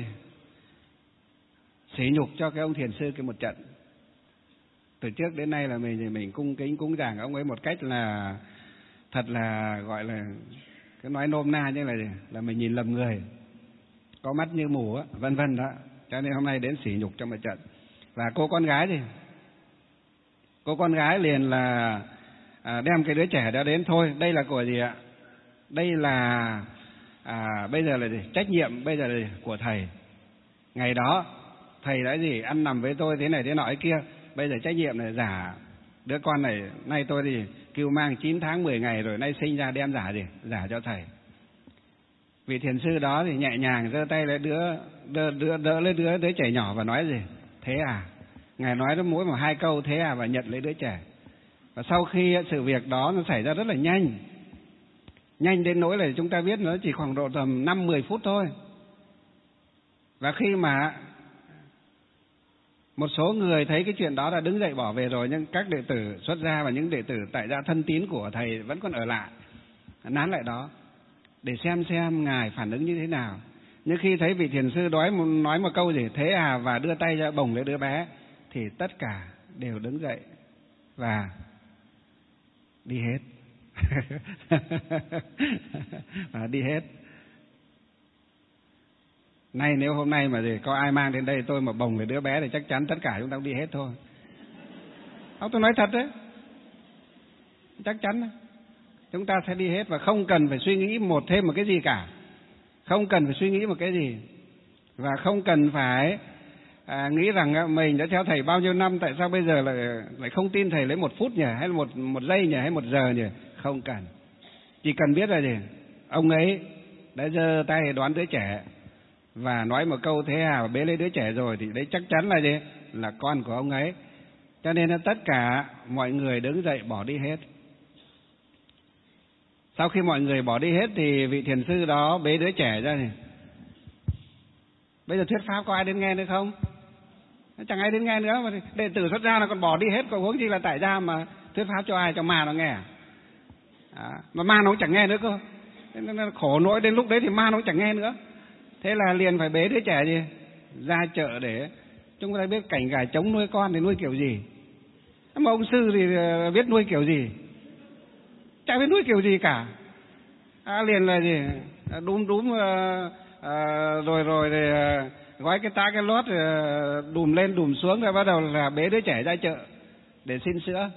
sỉ nhục cho cái ông thiền sư cái một trận. Từ trước đến nay là mình thì mình cung kính cúng dường ông ấy một cách là thật là gọi là cái nói nôm na như là là mình nhìn lầm người, có mắt như mù á, vân vân đó. Cho nên hôm nay đến sỉ nhục trong một trận. Và cô con gái thì cô con gái liền là à, đem cái đứa trẻ đó đến. Thôi đây là của gì ạ? Đây là à, bây giờ là gì? Trách nhiệm bây giờ là gì? Của thầy. Ngày đó thầy đã gì ăn nằm với tôi thế này thế nọ ấy kia, bây giờ trách nhiệm này giả đứa con này. Nay tôi thì cưu mang chín tháng mười ngày rồi, nay sinh ra đem giả gì? Giả cho thầy. Vị thiền sư đó thì nhẹ nhàng giơ tay lấy đứa đỡ, đỡ, đỡ lấy đứa đứa trẻ nhỏ và nói gì? Thế à? Ngài nói nó mỗi một hai câu thế à, và nhận lấy đứa trẻ. Và sau khi sự việc đó nó xảy ra rất là nhanh, nhanh đến nỗi là chúng ta biết nó chỉ khoảng độ tầm năm mười phút thôi. Và khi mà một số người thấy cái chuyện đó đã đứng dậy bỏ về rồi, nhưng các đệ tử xuất gia và những đệ tử tại gia thân tín của thầy vẫn còn ở lại, nán lại đó để xem xem ngài phản ứng như thế nào. Nhưng khi thấy vị thiền sư nói, nói một câu gì thế à và đưa tay ra bồng lấy đứa bé, thì tất cả đều đứng dậy và đi hết. Và đi hết. Nay nếu hôm nay mà gì có ai mang đến đây tôi mà bồng lấy đứa bé thì chắc chắn tất cả chúng ta cũng đi hết thôi. Không, tôi nói thật đấy, chắc chắn chúng ta sẽ đi hết và không cần phải suy nghĩ một thêm một cái gì cả, không cần phải suy nghĩ một cái gì, và không cần phải à, nghĩ rằng mình đã theo thầy bao nhiêu năm, tại sao bây giờ lại lại không tin thầy lấy một phút nhỉ, hay một một giây nhỉ, hay một giờ nhỉ? Không cần, chỉ cần biết là gì, ông ấy đã giơ tay đoán đứa trẻ và nói một câu thế à và bế lấy đứa trẻ rồi, thì đấy chắc chắn là gì, là con của ông ấy. Cho nên là tất cả mọi người đứng dậy bỏ đi hết. Sau khi mọi người bỏ đi hết thì vị thiền sư đó bế đứa trẻ ra thì bây giờ thuyết pháp có ai đến nghe nữa không? Chẳng ai đến nghe nữa, mà đệ tử xuất gia là còn bỏ đi hết, còn huống chi là tại gia mà thuyết pháp cho ai, cho ma nó nghe à? Mà ma nó cũng chẳng nghe nữa cơ. Nên là khổ nỗi đến lúc đấy thì ma nó cũng chẳng nghe nữa. Thế là liền phải bế đứa trẻ gì ra chợ để chúng ta biết cảnh gà trống nuôi con thì nuôi kiểu gì, mà ông sư thì biết nuôi kiểu gì, chả biết nuôi kiểu gì cả. À, liền là gì đúm đúm uh, uh, rồi rồi thì uh, gói cái tá cái lót uh, đùm lên đùm xuống, rồi bắt đầu là bế đứa trẻ ra chợ để xin sữa.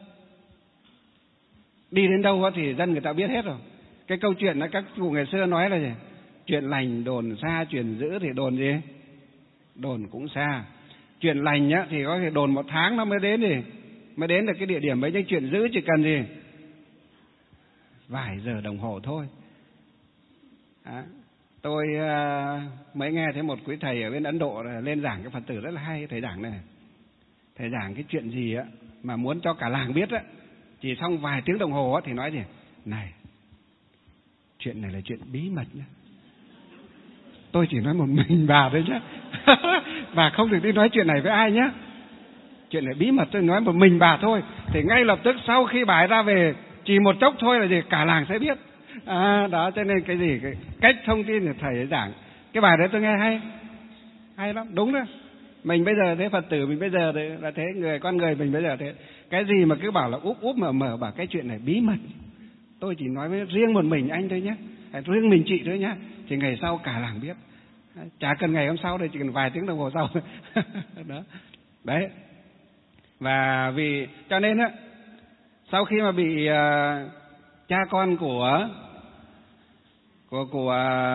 Đi đến đâu thì dân người ta biết hết rồi. Cái câu chuyện đó các cụ ngày xưa nói là gì? Chuyện lành đồn xa, chuyện dữ thì đồn gì? Đồn cũng xa. Chuyện lành á thì có thể đồn một tháng nó mới đến thì mới đến được cái địa điểm ấy, nhưng chuyện dữ chỉ cần gì vài giờ đồng hồ thôi. À, Tôi uh, mới nghe thấy một quý thầy ở bên Ấn Độ lên giảng cái Phật tử rất là hay. Thầy giảng này, thầy giảng cái chuyện gì á mà muốn cho cả làng biết á, chỉ xong vài tiếng đồng hồ á thì nói gì này, chuyện này là chuyện bí mật nhá, tôi chỉ nói một mình bà thôi nhá. Bà không được đi nói chuyện này với ai nhá, chuyện này bí mật, tôi nói một mình bà thôi. Thì ngay lập tức sau khi bà ấy ra về, chỉ một chốc thôi là gì cả làng sẽ biết. À, đó, cho nên cái gì cái cách thông tin thì thầy ấy giảng cái bài đấy tôi nghe hay hay lắm, đúng đó. Mình bây giờ thế, Phật tử mình bây giờ đấy là thế, người con người mình bây giờ thế, cái gì mà cứ bảo là úp úp mở mở bảo cái chuyện này bí mật, tôi chỉ nói với riêng một mình anh thôi nhé, riêng mình chị thôi nhé, thì ngày sau cả làng biết, chả cần ngày hôm sau đây, chỉ cần vài tiếng đồng hồ sau. Đó đấy. Và vì cho nên á, sau khi mà bị uh, cha con của của của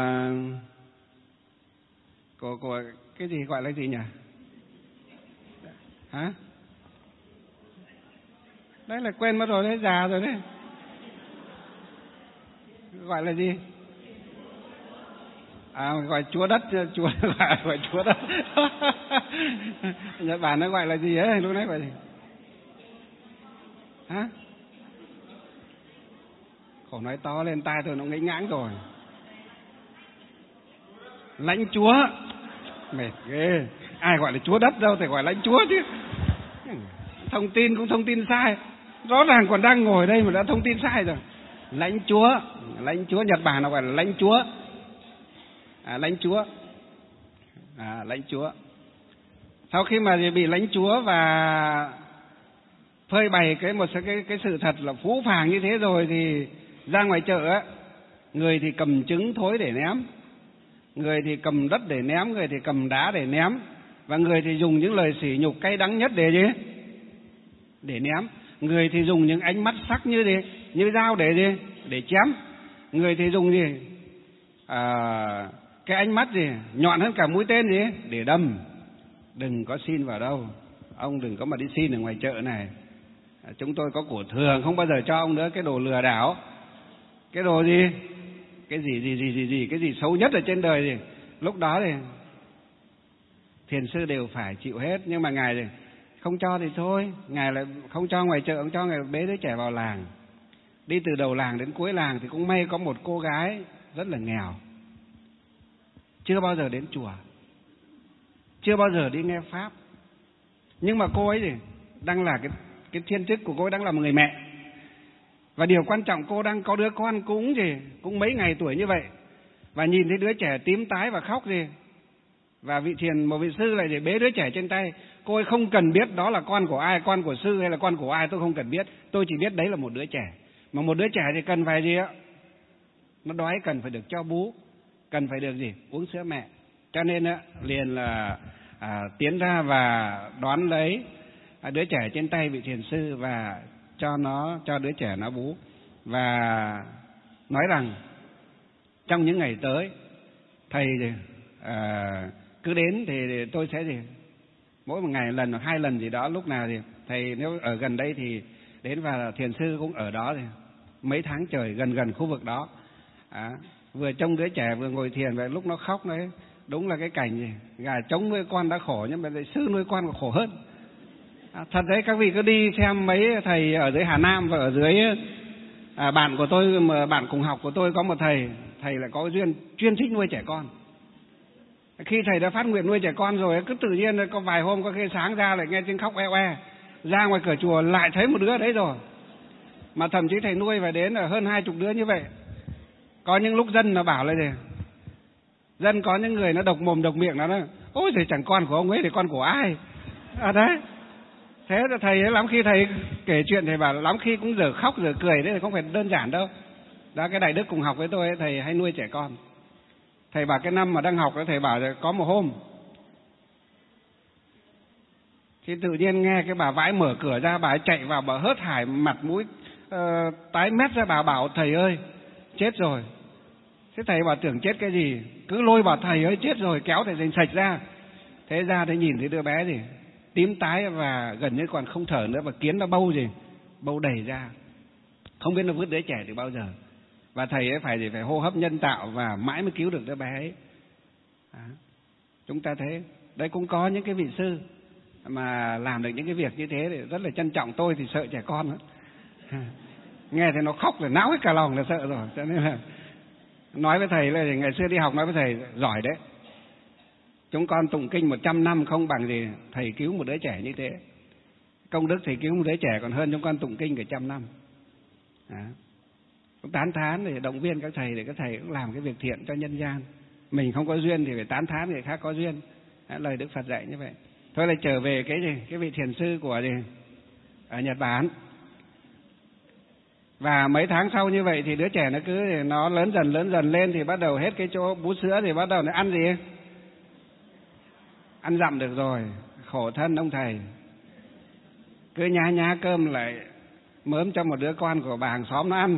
của của cái gì gọi là gì nhỉ? Hả? Đấy là quên mất rồi đấy, già rồi đấy. Gọi là gì? À, gọi chúa đất, chúa gọi, gọi chúa đất. Nhật Bản nó gọi là gì ấy, lúc nãy gọi gì? Hả? Khổ nói to lên tai tôi nó ngấy ngãng rồi. Lãnh chúa. Mệt ghê. Ai gọi là chúa đất đâu, phải gọi lãnh chúa chứ. Thông tin cũng thông tin sai. Rõ ràng còn đang ngồi đây mà đã thông tin sai rồi. Lãnh chúa. Lãnh chúa Nhật Bản nó gọi là lãnh chúa. À, lãnh chúa. À, lãnh chúa. Sau khi mà bị lãnh chúa và phơi bày cái một cái cái sự thật là phũ phàng như thế rồi thì ra ngoài chợ á, người thì cầm trứng thối để ném, người thì cầm đất để ném, người thì cầm đá để ném, và người thì dùng những lời sỉ nhục cay đắng nhất để gì? Để ném. Người thì dùng những ánh mắt sắc như gì? Như dao để gì? Để chém. Người thì dùng gì? À, cái ánh mắt gì? Nhọn hơn cả mũi tên gì? Để đâm. Đừng có xin vào đâu. Ông đừng có mà đi xin ở ngoài chợ này. À, chúng tôi có của thường, không bao giờ cho ông nữa, cái đồ lừa đảo. Cái đồ gì? Cái gì gì gì gì gì, cái gì xấu nhất ở trên đời gì. Lúc đó thì thiền sư đều phải chịu hết, nhưng mà ngài thì không cho thì thôi, ngài lại không cho ngoài chợ, ông cho ngài bế đứa trẻ vào làng. Đi từ đầu làng đến cuối làng thì cũng may có một cô gái rất là nghèo, chưa bao giờ đến chùa, chưa bao giờ đi nghe pháp, nhưng mà cô ấy thì đang là cái cái thiên chức của cô ấy đang là một người mẹ. Và điều quan trọng, cô đang có đứa con cũng gì cũng mấy ngày tuổi như vậy, và nhìn thấy đứa trẻ tím tái và khóc gì, và vị thiền một vị sư lại để bế đứa trẻ trên tay. Cô ấy không cần biết đó là con của ai, con của sư hay là con của ai, tôi không cần biết, tôi chỉ biết đấy là một đứa trẻ. Mà một đứa trẻ thì cần phải gì ạ? Nó đói cần phải được cho bú, cần phải được gì? Uống sữa mẹ. Cho nên á, liền là à, tiến ra và đón lấy à, đứa trẻ trên tay vị thiền sư và cho nó cho đứa trẻ nó bú, và nói rằng trong những ngày tới thầy thì, à, cứ đến thì tôi sẽ gì mỗi một ngày lần hoặc hai lần gì đó, lúc nào thì thầy nếu ở gần đây thì đến, và thiền sư cũng ở đó thì mấy tháng trời gần gần khu vực đó, à, vừa trông đứa trẻ vừa ngồi thiền, và lúc nó khóc đấy đúng là cái cảnh gì gà trống nuôi con đã khổ, nhưng mà sư nuôi con còn khổ hơn. À, thật đấy, các vị cứ đi xem mấy thầy ở dưới Hà Nam và ở dưới à, bạn của tôi, mà bạn cùng học của tôi có một thầy, thầy lại có duyên chuyên thích nuôi trẻ con. Khi thầy đã phát nguyện nuôi trẻ con rồi, cứ tự nhiên có vài hôm có khi sáng ra lại nghe tiếng khóc oe oe, ra ngoài cửa chùa lại thấy một đứa đấy rồi. Mà thậm chí thầy nuôi phải đến là hơn hai chục đứa như vậy. Có những lúc dân nó bảo là gì, dân có những người nó độc mồm độc miệng, nó nói ôi thì chẳng con của ông ấy thì con của ai. À đấy. Thế là thầy ấy lắm khi thầy kể chuyện, thầy bảo lắm khi cũng giờ khóc giờ cười đấy, không phải đơn giản đâu. Đó, cái đại đức cùng học với tôi ấy, thầy hay nuôi trẻ con. Thầy bảo cái năm mà đang học thầy bảo là có một hôm thì tự nhiên nghe cái bà vãi mở cửa ra, bà ấy chạy vào, bà hớt hải mặt mũi uh, tái mét ra, bà bảo thầy ơi chết rồi. Thế thầy bảo tưởng chết cái gì, cứ lôi bảo thầy ơi chết rồi, kéo thầy giành sạch ra. Thế ra thấy nhìn thấy đứa bé gì tím tái và gần như còn không thở nữa, và kiến nó bâu gì bâu đầy ra, không biết nó vứt đứa trẻ từ bao giờ. và thầy ấy phải phải hô hấp nhân tạo và mãi mới cứu được đứa bé ấy. À, chúng ta thấy đấy, cũng có những cái vị sư mà làm được những cái việc như thế thì rất là trân trọng. Tôi thì sợ trẻ con đó. Nghe thì nó khóc rồi náo hết cả lòng là sợ rồi, cho nên là nói với thầy là ngày xưa đi học nói với thầy giỏi đấy, chúng con tụng kinh một trăm năm không bằng gì thầy cứu một đứa trẻ như thế. Công đức thầy cứu một đứa trẻ còn hơn chúng con tụng kinh cả trăm năm. À, cũng tán thán để động viên các thầy để các thầy cũng làm cái việc thiện cho nhân gian. Mình không có duyên thì phải tán thán người khác có duyên. À, lời Đức Phật dạy như vậy. Thôi lại trở về cái gì, cái vị thiền sư của gì ở Nhật Bản. Và mấy tháng sau như vậy thì đứa trẻ nó cứ nó lớn dần lớn dần lên thì bắt đầu hết cái chỗ bú sữa thì bắt đầu nó ăn gì? Ăn dặm được rồi, khổ thân ông thầy. Cứ nhá nhá cơm lại mớm cho một đứa con của bà hàng xóm nó ăn.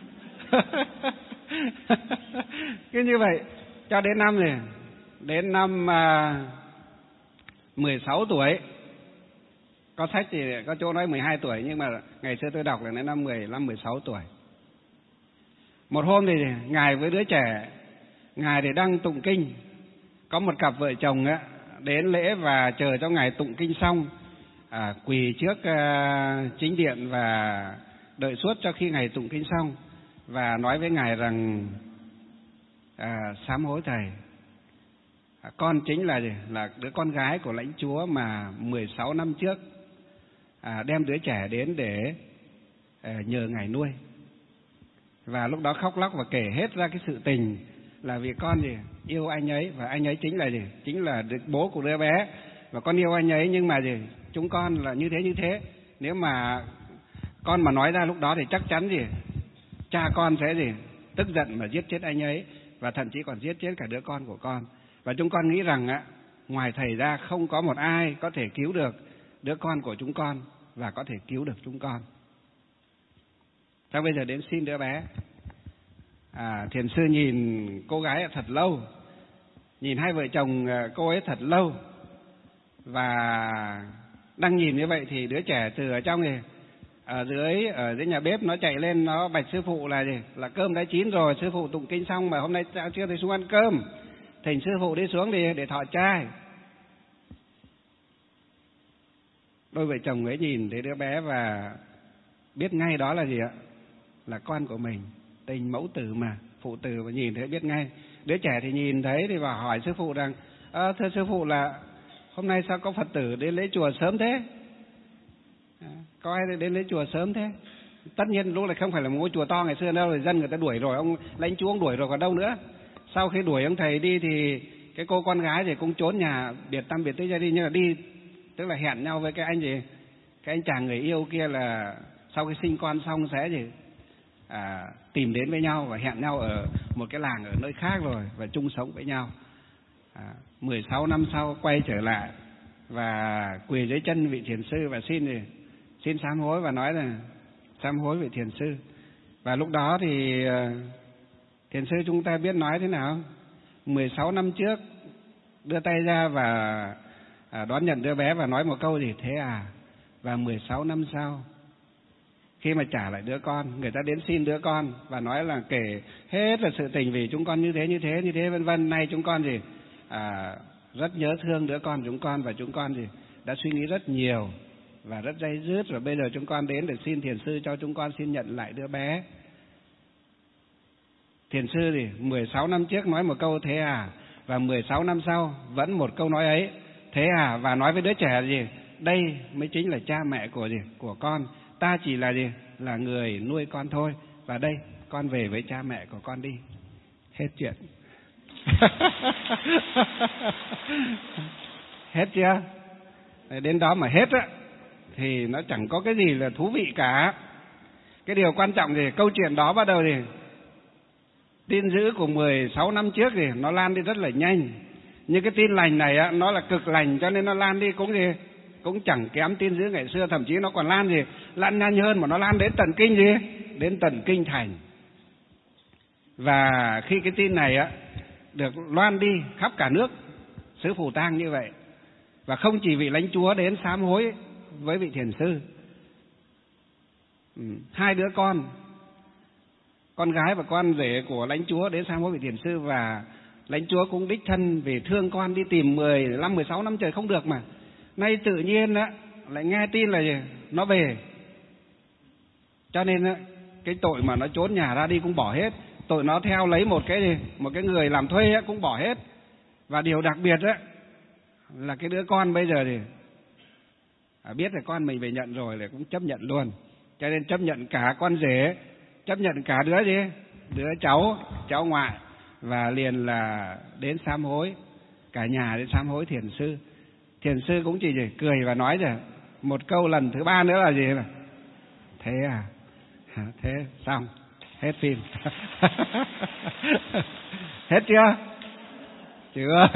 Cứ như vậy cho đến năm gì? Đến năm à, mười sáu tuổi. Có sách thì có chỗ nói mười hai tuổi, nhưng mà ngày xưa tôi đọc là đến năm mười lăm mười sáu tuổi. Một hôm thì ngài với đứa trẻ, ngài thì đang tụng kinh. Có một cặp vợ chồng á đến lễ và chờ cho ngài tụng kinh xong, à, quỳ trước à, chính điện và đợi suốt cho khi ngài tụng kinh xong, và nói với ngài rằng à, sám hối thầy, à, con chính là gì? Là đứa con gái của lãnh chúa mà mười sáu năm trước à, đem đứa trẻ đến để à, nhờ ngài nuôi. Và lúc đó khóc lóc và kể hết ra cái sự tình là vì con gì yêu anh ấy, và anh ấy chính là gì? Chính là bố của đứa bé, và con yêu anh ấy, nhưng mà gì? Chúng con là như thế như thế. Nếu mà con mà nói ra lúc đó thì chắc chắn gì? Cha con sẽ gì? Tức giận mà giết chết anh ấy, và thậm chí còn giết chết cả đứa con của con. Và chúng con nghĩ rằng á, ngoài thầy ra không có một ai có thể cứu được đứa con của chúng con và có thể cứu được chúng con. Sao bây giờ đến xin đứa bé? À, thiền sư nhìn cô gái thật lâu, nhìn hai vợ chồng cô ấy thật lâu, và đang nhìn như vậy thì đứa trẻ từ ở trong này, ở dưới ở dưới nhà bếp nó chạy lên, nó bạch sư phụ là gì? Là cơm đã chín rồi, sư phụ tụng kinh xong mà hôm nay chưa thấy xuống ăn cơm, thỉnh sư phụ đi xuống đi để thọ trai. Đôi vợ chồng ấy nhìn thấy đứa bé và biết ngay đó là gì ạ? Là con của mình. Tình mẫu tử mà, phụ tử mà nhìn thấy biết ngay. Đứa trẻ thì nhìn thấy thì vào hỏi sư phụ rằng: à, thưa sư phụ, là hôm nay sao có Phật tử đến lễ chùa sớm thế? À, có ai đến lễ chùa sớm thế? Tất nhiên lúc này không phải là một ngôi chùa to ngày xưa đâu, rồi dân người ta đuổi rồi, ông lãnh chúa ông đuổi rồi còn đâu nữa. Sau khi đuổi ông thầy đi thì cái cô con gái thì cũng trốn nhà biệt tâm biệt tích ra đi, nhưng mà đi tức là hẹn nhau với cái anh gì, cái anh chàng người yêu kia là sau khi sinh con xong sẽ gì à, tìm đến với nhau và hẹn nhau ở một cái làng ở nơi khác rồi và chung sống với nhau. À, mười sáu năm sau quay trở lại và quỳ dưới chân vị thiền sư và xin gì, xin sám hối và nói là sám hối vị thiền sư. Và lúc đó thì thiền sư chúng ta biết nói thế nào? mười sáu năm trước đưa tay ra và đón nhận đứa bé và nói một câu gì thế à? Và mười sáu năm sau khi mà trả lại đứa con, người ta đến xin đứa con và nói là kể hết là sự tình vì chúng con như thế như thế như thế vân vân. Nay chúng con gì à, rất nhớ thương đứa con chúng con, và chúng con gì đã suy nghĩ rất nhiều và rất day dứt, và bây giờ chúng con đến để xin thiền sư cho chúng con xin nhận lại đứa bé. Thiền sư thì mười sáu năm trước nói một câu thế à, và mười sáu năm sau vẫn một câu nói ấy, thế à, và nói với đứa trẻ gì, đây mới chính là cha mẹ của gì của con, ta chỉ là gì là người nuôi con thôi, và đây con về với cha mẹ của con đi. Hết chuyện. Hết chưa? Đến đó mà hết á thì nó chẳng có cái gì là thú vị cả. Cái điều quan trọng thì câu chuyện đó bắt đầu thì tin dữ của mười sáu năm trước thì nó lan đi rất là nhanh. Nhưng cái tin lành này á, nó là cực lành cho nên nó lan đi cũng gì cũng chẳng kém tin dữ ngày xưa, thậm chí nó còn lan gì lan nhanh hơn, mà nó lan đến tận kinh gì đến tận kinh thành. Và khi cái tin này á được loan đi khắp cả nước xứ Phù Tang như vậy, và không chỉ vị lãnh chúa đến sám hối với vị thiền sư, ừ, hai đứa con con gái và con rể của lãnh chúa đến sám hối vị thiền sư, và lãnh chúa cũng đích thân vì thương con đi tìm mười lăm, mười sáu năm trời không được mà. Nay tự nhiên á lại nghe tin là gì? Nó về. Cho nên á, cái tội mà nó trốn nhà ra đi cũng bỏ hết. Tội nó theo lấy một cái gì? Một cái người làm thuê á, cũng bỏ hết. Và điều đặc biệt á là cái đứa con bây giờ thì à, biết là con mình về nhận rồi là cũng chấp nhận luôn. Cho nên chấp nhận cả con rể, chấp nhận cả đứa gì? Đứa cháu, cháu ngoại, và liền là đến sám hối, cả nhà đến sám hối thiền sư. Thiền sư cũng chỉ, chỉ cười và nói rồi một câu lần thứ ba nữa là gì? Là thế à? Thế xong, hết phim. Hết chưa? Chưa.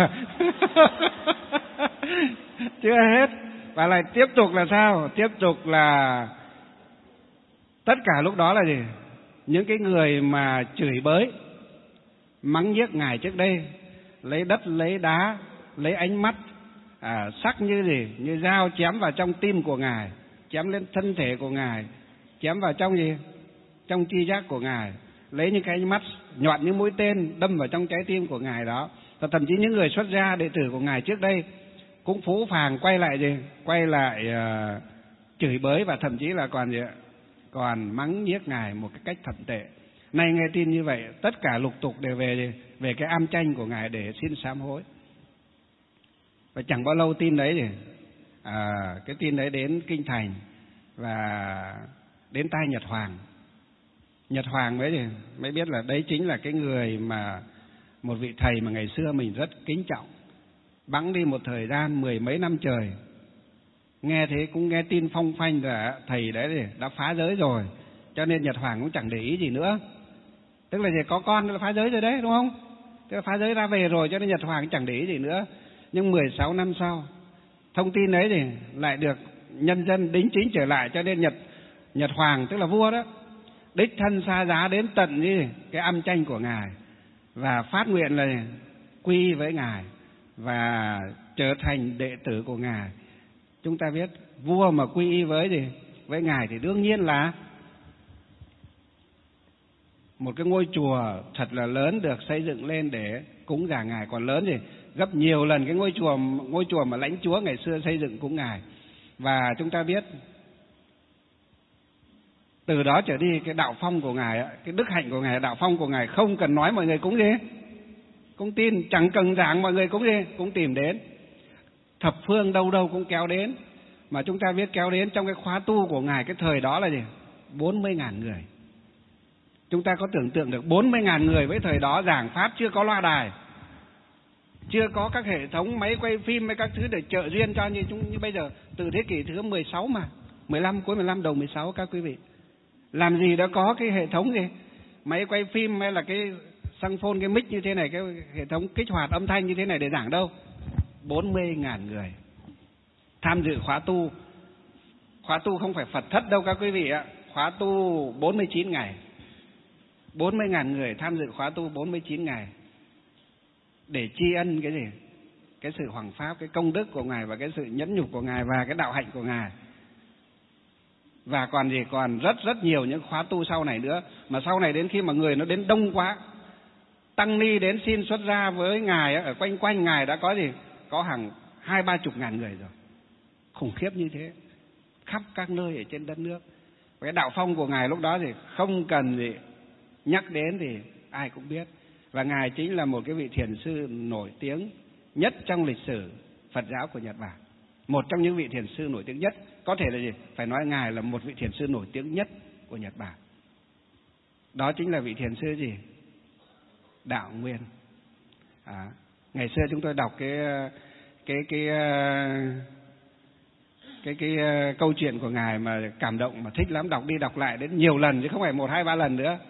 Chưa hết. Và lại tiếp tục là sao? Tiếp tục là tất cả lúc đó là gì? Những cái người mà chửi bới, mắng nhiếc Ngài trước đây, lấy đất, lấy đá, lấy ánh mắt à, sắc như gì? Như dao chém vào trong tim của Ngài, chém lên thân thể của Ngài, chém vào trong gì? Trong tri giác của Ngài, lấy những cái ánh mắt nhọn như mũi tên đâm vào trong trái tim của Ngài đó. Và thậm chí những người xuất gia đệ tử của Ngài trước đây cũng phũ phàng quay lại gì? Quay lại uh, chửi bới và thậm chí là còn gì? Còn mắng nhiếc Ngài một cái cách thậm tệ. Nay nghe tin như vậy, tất cả lục tục đều về gì? Về cái am tranh của Ngài để xin sám hối. Và chẳng bao lâu tin đấy gì? À, cái tin đấy đến kinh thành và đến tai Nhật Hoàng. Nhật Hoàng mới gì? Mới biết là đấy chính là cái người mà một vị thầy mà ngày xưa mình rất kính trọng. Bẵng đi một thời gian mười mấy năm trời, nghe thế cũng nghe tin phong phanh là thầy đấy đã phá giới rồi, cho nên Nhật Hoàng cũng chẳng để ý gì nữa. Tức là gì? Có con là phá giới rồi đấy, đúng không? Tức là phá giới ra về rồi, cho nên Nhật Hoàng cũng chẳng để ý gì nữa. Nhưng mười sáu năm sau, thông tin đấy thì lại được nhân dân đính chính trở lại, cho nên Nhật Nhật Hoàng tức là vua đó, đích thân xa giá đến tận như cái am tranh của Ngài và phát nguyện là quy với Ngài và trở thành đệ tử của Ngài. Chúng ta biết vua mà quy y với gì? Với Ngài thì đương nhiên là một cái ngôi chùa thật là lớn được xây dựng lên để cúng dường Ngài, còn lớn gì? Gấp nhiều lần cái ngôi chùa ngôi chùa mà lãnh chúa ngày xưa xây dựng cúng Ngài. Và chúng ta biết từ đó trở đi cái đạo phong của Ngài, cái đức hạnh của Ngài, đạo phong của Ngài không cần nói mọi người cúng gì, cũng tin, chẳng cần giảng mọi người cúng gì, cũng tìm đến. Thập phương đâu đâu cũng kéo đến. Mà chúng ta biết kéo đến trong cái khóa tu của Ngài cái thời đó là gì? bốn mươi ngàn người. Chúng ta có tưởng tượng được bốn mươi ngàn người với thời đó giảng pháp, chưa có loa đài, chưa có các hệ thống máy quay phim hay các thứ để trợ duyên cho như chúng như bây giờ, từ thế kỷ thứ mười sáu mà, mười lăm, cuối mười lăm đầu mười sáu các quý vị. Làm gì đã có cái hệ thống gì? Máy quay phim hay là cái xăng phôn, cái mic như thế này, cái hệ thống kích hoạt âm thanh như thế này để giảng đâu. bốn mươi ngàn người tham dự khóa tu. Khóa tu không phải Phật thất đâu các quý vị ạ. Khóa tu bốn mươi chín ngày. bốn mươi ngàn người tham dự khóa tu bốn mươi chín ngày. Để tri ân cái gì? Cái sự hoằng pháp, cái công đức của Ngài và cái sự nhẫn nhục của Ngài và cái đạo hạnh của Ngài. Và còn gì? Còn rất rất nhiều những khóa tu sau này nữa. Mà sau này đến khi mà người nó đến đông quá, tăng ni đến xin xuất gia với Ngài, ở quanh quanh Ngài đã có gì? Có hàng hai ba chục ngàn người rồi. Khủng khiếp như thế, khắp các nơi ở trên đất nước. Cái đạo phong của Ngài lúc đó thì không cần gì nhắc đến thì ai cũng biết. Và Ngài chính là một cái vị thiền sư nổi tiếng nhất trong lịch sử Phật giáo của Nhật Bản. Một trong những vị thiền sư nổi tiếng nhất. Có thể là gì? Phải nói Ngài là một vị thiền sư nổi tiếng nhất của Nhật Bản. Đó chính là vị thiền sư gì? Đạo Nguyên. À, ngày xưa chúng tôi đọc cái cái cái cái cái, cái câu chuyện của Ngài mà cảm động, mà thích lắm, đọc đi đọc lại đến nhiều lần chứ không phải một hai ba lần nữa.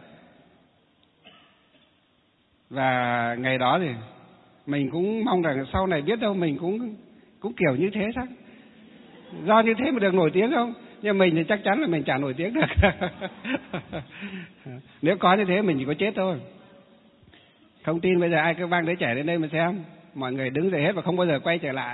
Và ngày đó thì mình cũng mong rằng sau này biết đâu mình cũng cũng kiểu như thế chắc. Do như thế mà được nổi tiếng không? Nhưng mình thì chắc chắn là mình chả nổi tiếng được. Nếu có như thế mình chỉ có chết thôi. Không tin bây giờ ai cứ mang đứa trẻ đến đây mà xem. Mọi người đứng dậy hết và không bao giờ quay trở lại.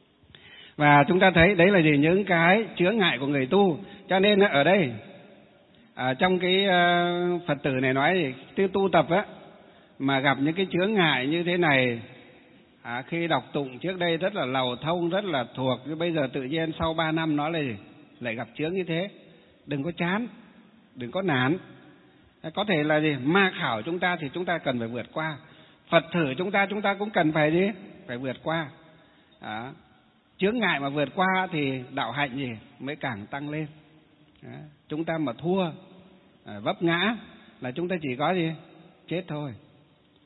Và chúng ta thấy đấy là gì? Những cái chướng ngại của người tu. Cho nên ở đây À, trong cái uh, Phật tử này nói thì tư tu tập á, mà gặp những cái chướng ngại như thế này, à, khi đọc tụng trước đây rất là lầu thông, rất là thuộc, nhưng bây giờ tự nhiên sau ba năm nó lại lại gặp chướng như thế, đừng có chán, đừng có nản. Có thể là gì? Ma khảo chúng ta thì chúng ta cần phải vượt qua, Phật thử chúng ta chúng ta cũng cần phải gì? Phải vượt qua. À, chướng ngại mà vượt qua thì đạo hạnh gì mới càng tăng lên. À, chúng ta mà thua, à, vấp ngã là chúng ta chỉ có gì? Chết thôi.